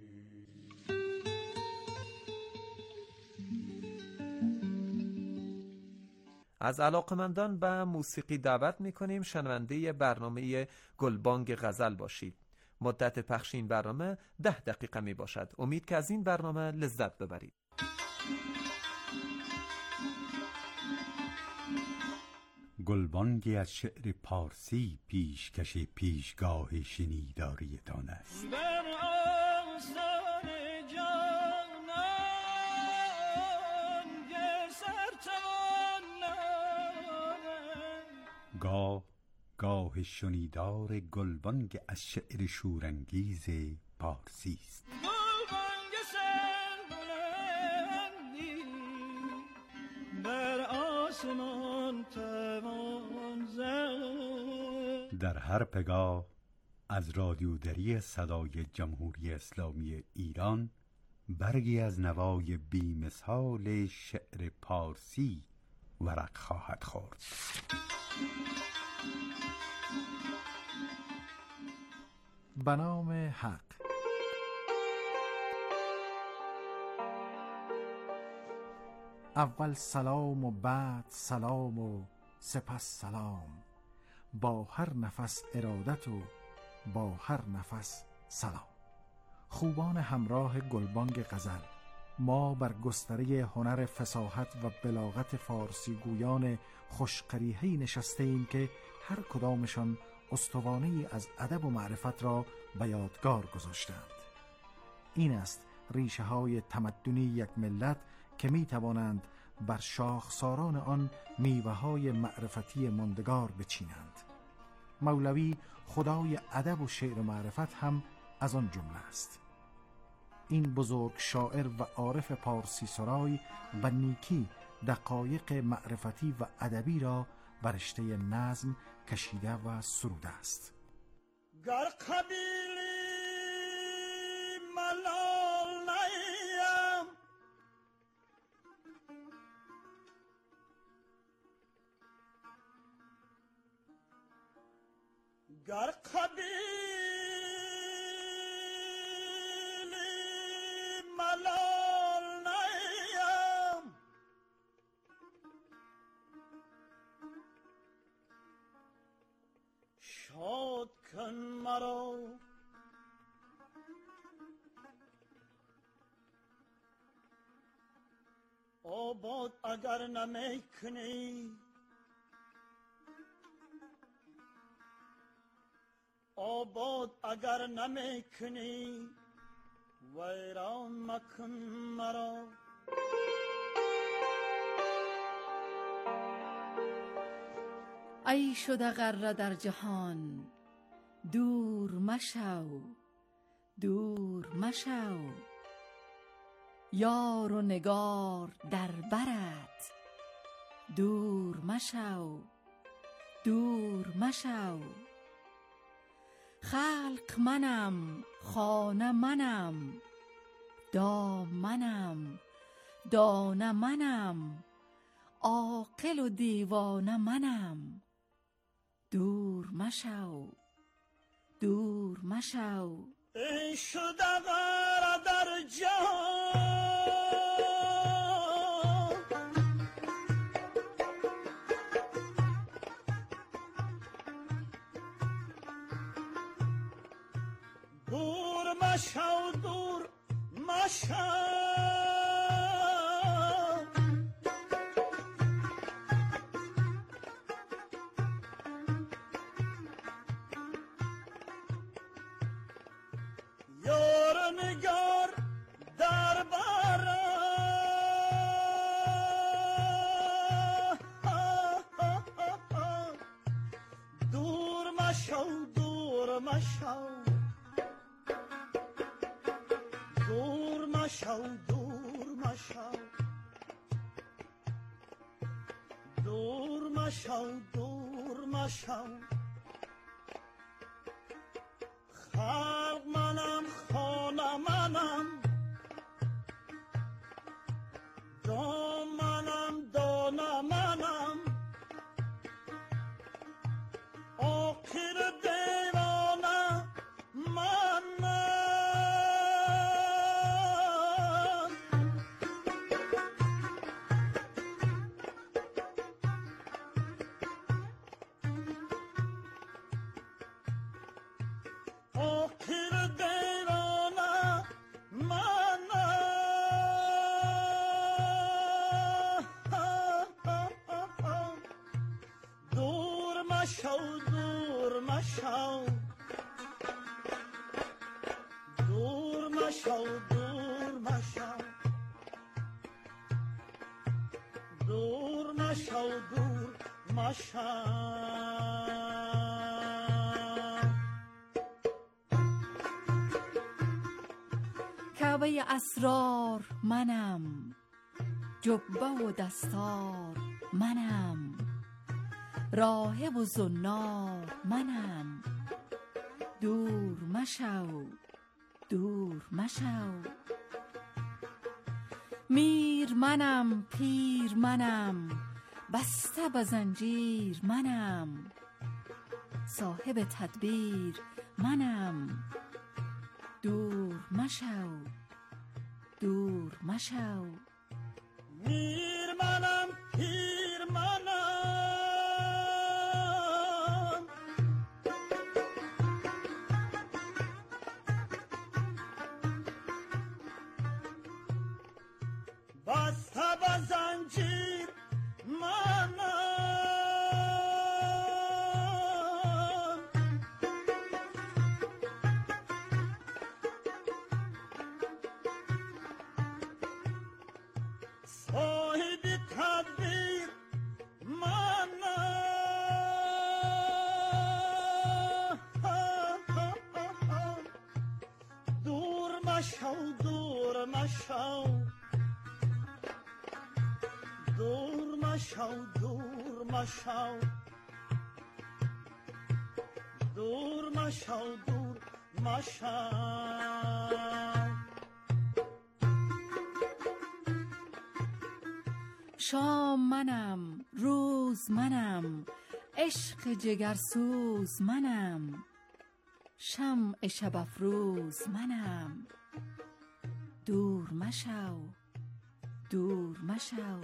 Speaker 3: از علاقمندان به موسیقی دعوت می‌کنیم شنونده برنامه گلبانگ غزل باشید. مدت پخش این برنامه 10 دقیقه می باشد. امید که از این برنامه لذت ببرید.
Speaker 13: گلبانگی از شعر پارسی پیشکش پیشگاه شنیداریتان است. گاه شنیدار گلبانگ از شعر شورانگیز پارسی است. در هر پگاه از رادیودری صدای جمهوری اسلامی ایران برگی از نوای بی‌مثال شعر پارسی ورق خواهد خورد.
Speaker 1: به نام حق. اول سلام و بعد سلام و سپس سلام، با هر نفس ارادت و با هر نفس سلام. خوبان همراه گلبانگ غزل، ما بر گستره هنر فصاحت و بلاغت فارسی گویان خوشقریحه‌ای نشسته ایم که هر کدامشان استوانه‌ای از ادب و معرفت را به یادگار گذاشتند.
Speaker 14: این است ریشه های تمدنی یک ملت که می توانند بر شاخساران آن میوه های معرفتی ماندگار بچینند. مولوی خدای ادب و شعر و معرفت هم از آن جمله است. این بزرگ شاعر و عارف پارسی سرای و نیکی دقایق معرفتی و ادبی را بر رشته نظم کشیده و سروده است.
Speaker 15: گر قبیلی ملال نیم، گر قبیلی ملال نیم، شاد کن مرا آباد اگر نمی کنی، آباد اگر نمی کنی ویران مکن مرا.
Speaker 16: ای شده غره در جهان دور مشو، دور مشو، یار و نگار در برت دور مشو، دور مشو. خلق منم، خانه منم، دام منم، دانه منم، عاقل و دیوانه منم، دور مشو، دور مشو.
Speaker 15: ای شده غره در جهان دور مشو، دور مشو. یار نگار در بره دور مشو، دور مشو، دور مشو، دور مشو، دور مشو، دور مشو. خلق منم، خانه منم، دام منم، دانه منم، عاقل دیوانه منم. عاقل دیوانه منم. دور مشو، دور مشو، دور مشو، دور مشو، دور مشو، دور مشو.
Speaker 16: کعبه اسرار منم، جبه و دستار منم، راهب و زنار منم، دور مشو، دور مشو. میر منم، پیر منم، بسته به زنجیر منم، صاحب تدبیر منم، دور مشو، دور مشو.
Speaker 15: میر منم، پیر منم، بسته به زنجیر منم، مشو دور مشو دور مشو دور مشو دور مشو دور مشو
Speaker 16: شام منم روز منم عشق جگرسوز منم شمع شب افروز منم دور مشو دور مشو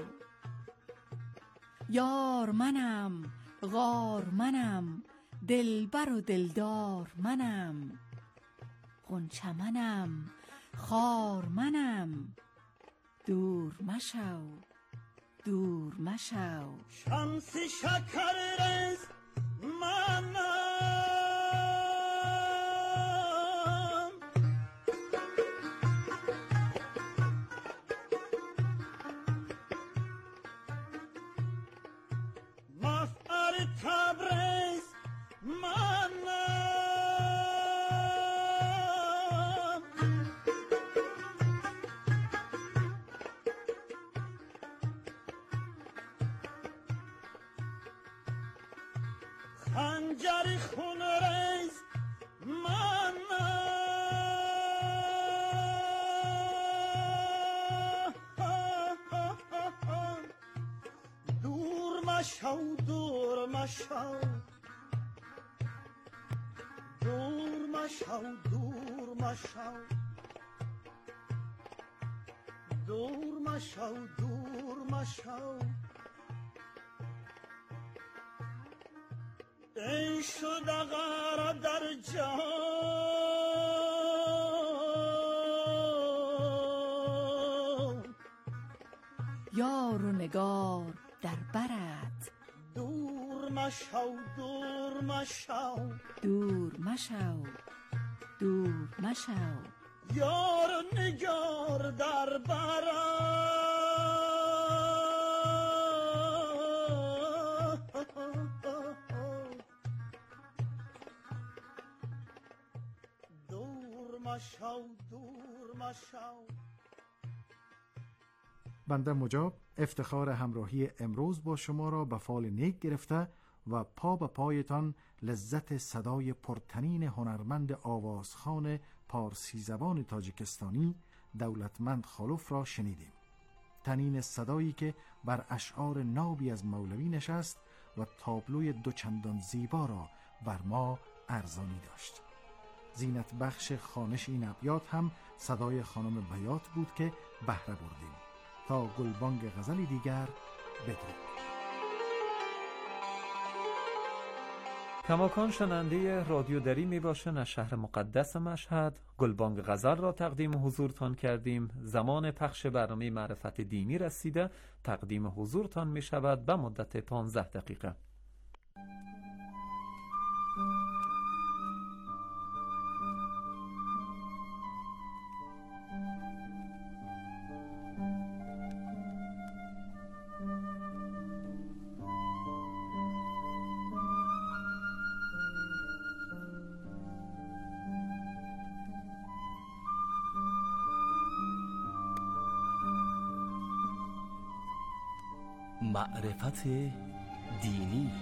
Speaker 16: یار منم غار منم دلبر و دلدار منم غنچه منم خار منم دور مشو دور مشو
Speaker 15: شمس شکر رز منم مفعل تبریز منم خنجر خون ریز منم دور مشو دور مشو دور مشو دور مشو دور مشو دور مشو ای شده غره در جان
Speaker 16: یار و نگار در برت
Speaker 15: دور مشو دور مشو
Speaker 16: دور مشو دور مشو
Speaker 15: یار و نگار در برت
Speaker 14: بنده مجاب افتخار همراهی امروز با شما را به فال نیک گرفته و پا به پایتان لذت صدای پرتنین هنرمند آوازخوان پارسی زبان تاجیکستانی دولتمند خالوف را شنیدیم. تنین صدایی که بر اشعار نابی از مولوی نشست و تابلوی دوچندان زیبا را بر ما ارزانی داشت. زینت بخش خوانش این ابیات هم صدای خانم بیات بود که بهره بردیم. تا گلبانگ غزلی دیگر بدرود.
Speaker 3: کماکان شننده رادیو دری می باشن از شهر مقدس مشهد گلبانگ غزل را تقدیم حضورتان کردیم. زمان پخش برنامه معرفت دینی رسیده. تقدیم حضورتان می شود به مدت 15 دقیقه.
Speaker 17: معرفت دینی.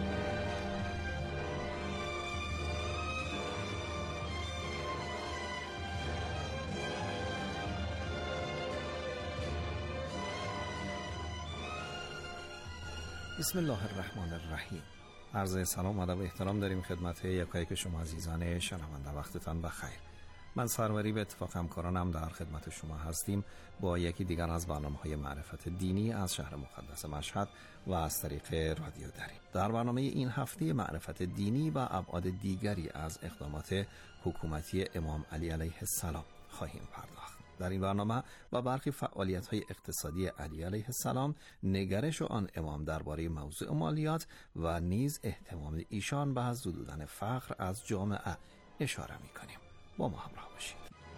Speaker 1: بسم الله الرحمن الرحیم. عرض سلام و ادب و احترام داریم خدمت یکایک شما عزیزان شنونده. وقتتان بخیر. من سروری به اتفاق همکارانم در خدمت شما هستیم با یکی دیگر از برنامه‌های معرفت دینی از شهر مقدس مشهد و از طریق رادیو دری. در برنامه این هفته معرفت دینی و ابعاد دیگری از اقدامات حکومتی امام علی علیه السلام خواهیم پرداخت. در این برنامه و برخی فعالیت‌های اقتصادی علی علیه السلام، نگرش آن امام درباره موضوع مالیات و نیز احتمام ایشان به زدودن فقر از جامعه اشاره می‌کنیم. با ما همراه باشید.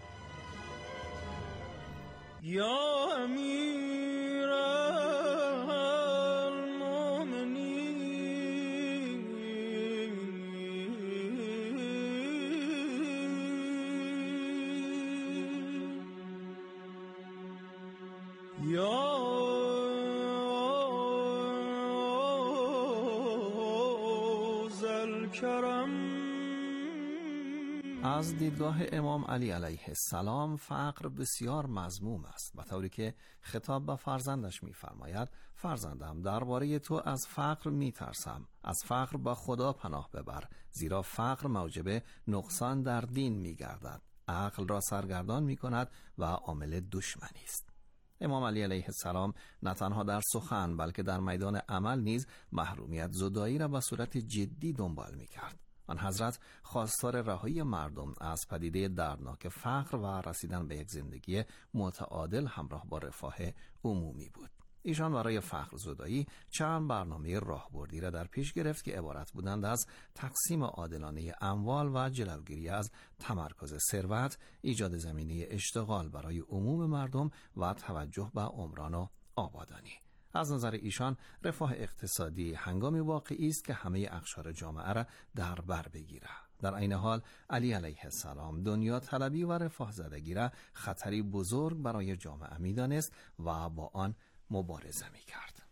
Speaker 15: یا امیر المؤمنین کرم.
Speaker 1: از دیدگاه امام علی علیه السلام فقر بسیار مذموم است، به طوری که خطاب به فرزندش می‌فرماید فرزندم درباره تو از فقر می‌ترسم، از فقر با خدا پناه ببر، زیرا فقر موجب نقصان در دین می‌گردد، عقل را سرگردان می‌کند و عامل دشمنی است. امام علی علیه السلام نه تنها در سخن بلکه در میدان عمل نیز محرومیت زدایی را به صورت جدی دنبال می‌کرد. آن حضرت خواستار رهایی مردم از پدیده دردناک فقر و رسیدن به یک زندگی متعادل همراه با رفاه عمومی بود. ایشان برای فقر زدایی چند برنامه راهبردی را در پیش گرفت که عبارت بودند از تقسیم عادلانه اموال و جلوگیری از تمرکز ثروت، ایجاد زمینه اشتغال برای عموم مردم و توجه به عمران و آبادانی. از نظر ایشان رفاه اقتصادی هنگامی واقعی است که همه اقشار جامعه را در بر بگیرد. در عین حال علی علیه السلام دنیا طلبی و رفاه زدگی را خطری بزرگ برای جامعه می‌دانست و با آن مبارزه می‌کرد.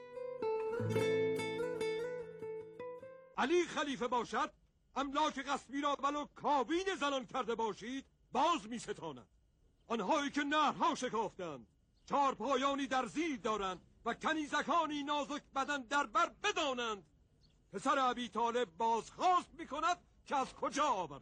Speaker 18: علی خلیفه باشد، املاک غصبی را ولو کابین زنان کرده باشید باز می‌ستاند. آنهایی که نهرها شکافتند، چارپایانی در زیر دارند و کنیزکانی نازک بدن در بر بدانند. پسر ابی طالب بازخواست می‌کند که از کجا آورد.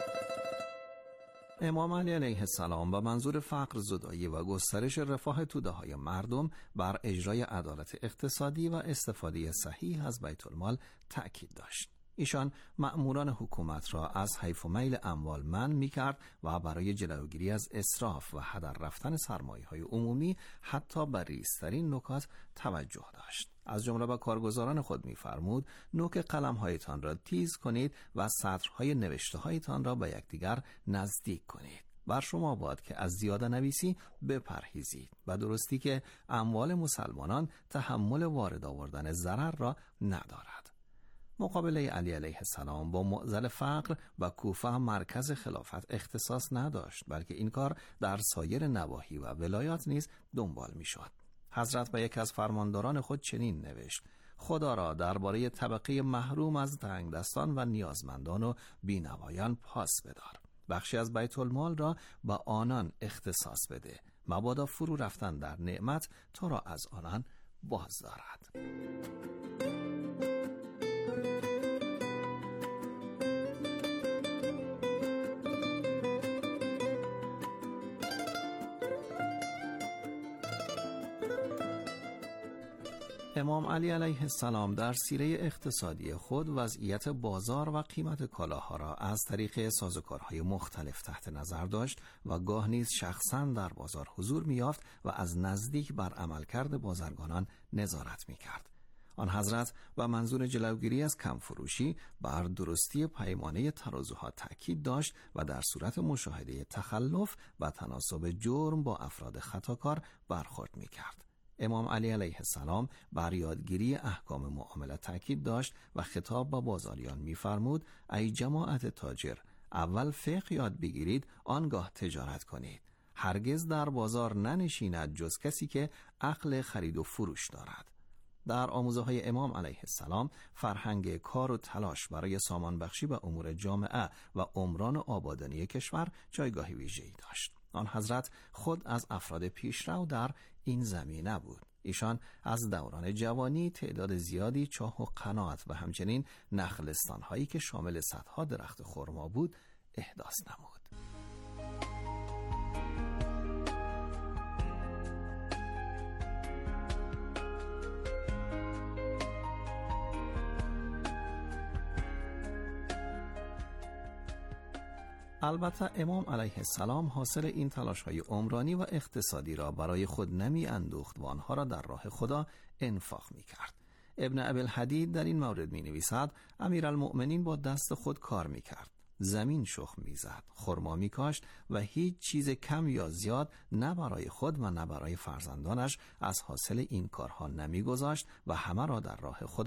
Speaker 1: امام علی علیه السلام با منظور فقر زدایی و گسترش رفاه توده‌های مردم بر اجرای عدالت اقتصادی و استفاده صحیح از بیت المال تأکید داشت. ایشان مأموران حکومت را از حیف و میل اموال منع می‌کرد و برای جلوگیری از اسراف و هدر رفتن سرمایه‌های عمومی حتی به ریزترین نکات توجه داشت. از جمله به کارگزاران خود می‌فرمود نوک قلم‌هایتان را تیز کنید و سطرهای نوشته‌هایتان را به یکدیگر نزدیک کنید. بر شما باد که از زیاده نویسی بپرهیزید، و درستی که اموال مسلمانان تحمل وارد آوردن ضرر را ندارد. مقابله علی علیه السلام با معضل فقر و کوفه مرکز خلافت اختصاص نداشت، بلکه این کار در سایر نواحی و ولایات نیز دنبال می شد. حضرت به یک از فرمانداران خود چنین نوشت: خدا را درباره طبقه محروم از تنگدستان و نیازمندان و بینوایان پاس بدار. بخشی از بیت المال را به آنان اختصاص بده، مبادا فرو رفتن در نعمت تو را از آنان باز دارد. امام علی علیه السلام در سیره اقتصادی خود وضعیت بازار و قیمت کالاها را از طریق سازوکارهای مختلف تحت نظر داشت و گاه نیز شخصاً در بازار حضور می‌یافت و از نزدیک بر عملکرد بازرگانان نظارت می‌کرد. آن حضرت و منظور جلوگیری از کم فروشی بر درستی پیمانه ترازوها تأکید داشت و در صورت مشاهده تخلف و تناسب جرم با افراد خطاکار برخورد می‌کرد. امام علی علیه السلام بر یادگیری احکام معاملات تأکید داشت و خطاب به بازاریان می‌فرمود: ای جماعت تاجر، اول فقه یاد بگیرید، آنگاه تجارت کنید. هرگز در بازار ننشیند جز کسی که عقل خرید و فروش دارد. در آموزه‌های امام علیه السلام فرهنگ کار و تلاش برای سامان بخشی به امور جامعه و عمران و آبادانی کشور جایگاه ویژه‌ای داشت. آن حضرت خود از افراد پیشرو در این زمینه بود. ایشان از دوران جوانی تعداد زیادی چاه و قنات و همچنین نخلستان‌هایی که شامل صدها درخت خرما بود احداث نمود. البته امام علیه السلام حاصل این تلاش‌های عمرانی و اقتصادی را برای خود نمی اندوخت و آنها را در راه خدا انفاق می کرد. ابن ابی الحدید در این مورد می نویسد: امیرالمؤمنین با دست خود کار می کرد، زمین شخم می زد، خرما می کاشت و هیچ چیز کم یا زیاد نه برای خود و نه برای فرزندانش از حاصل این کارها نمی گذاشت و همه را در راه خدا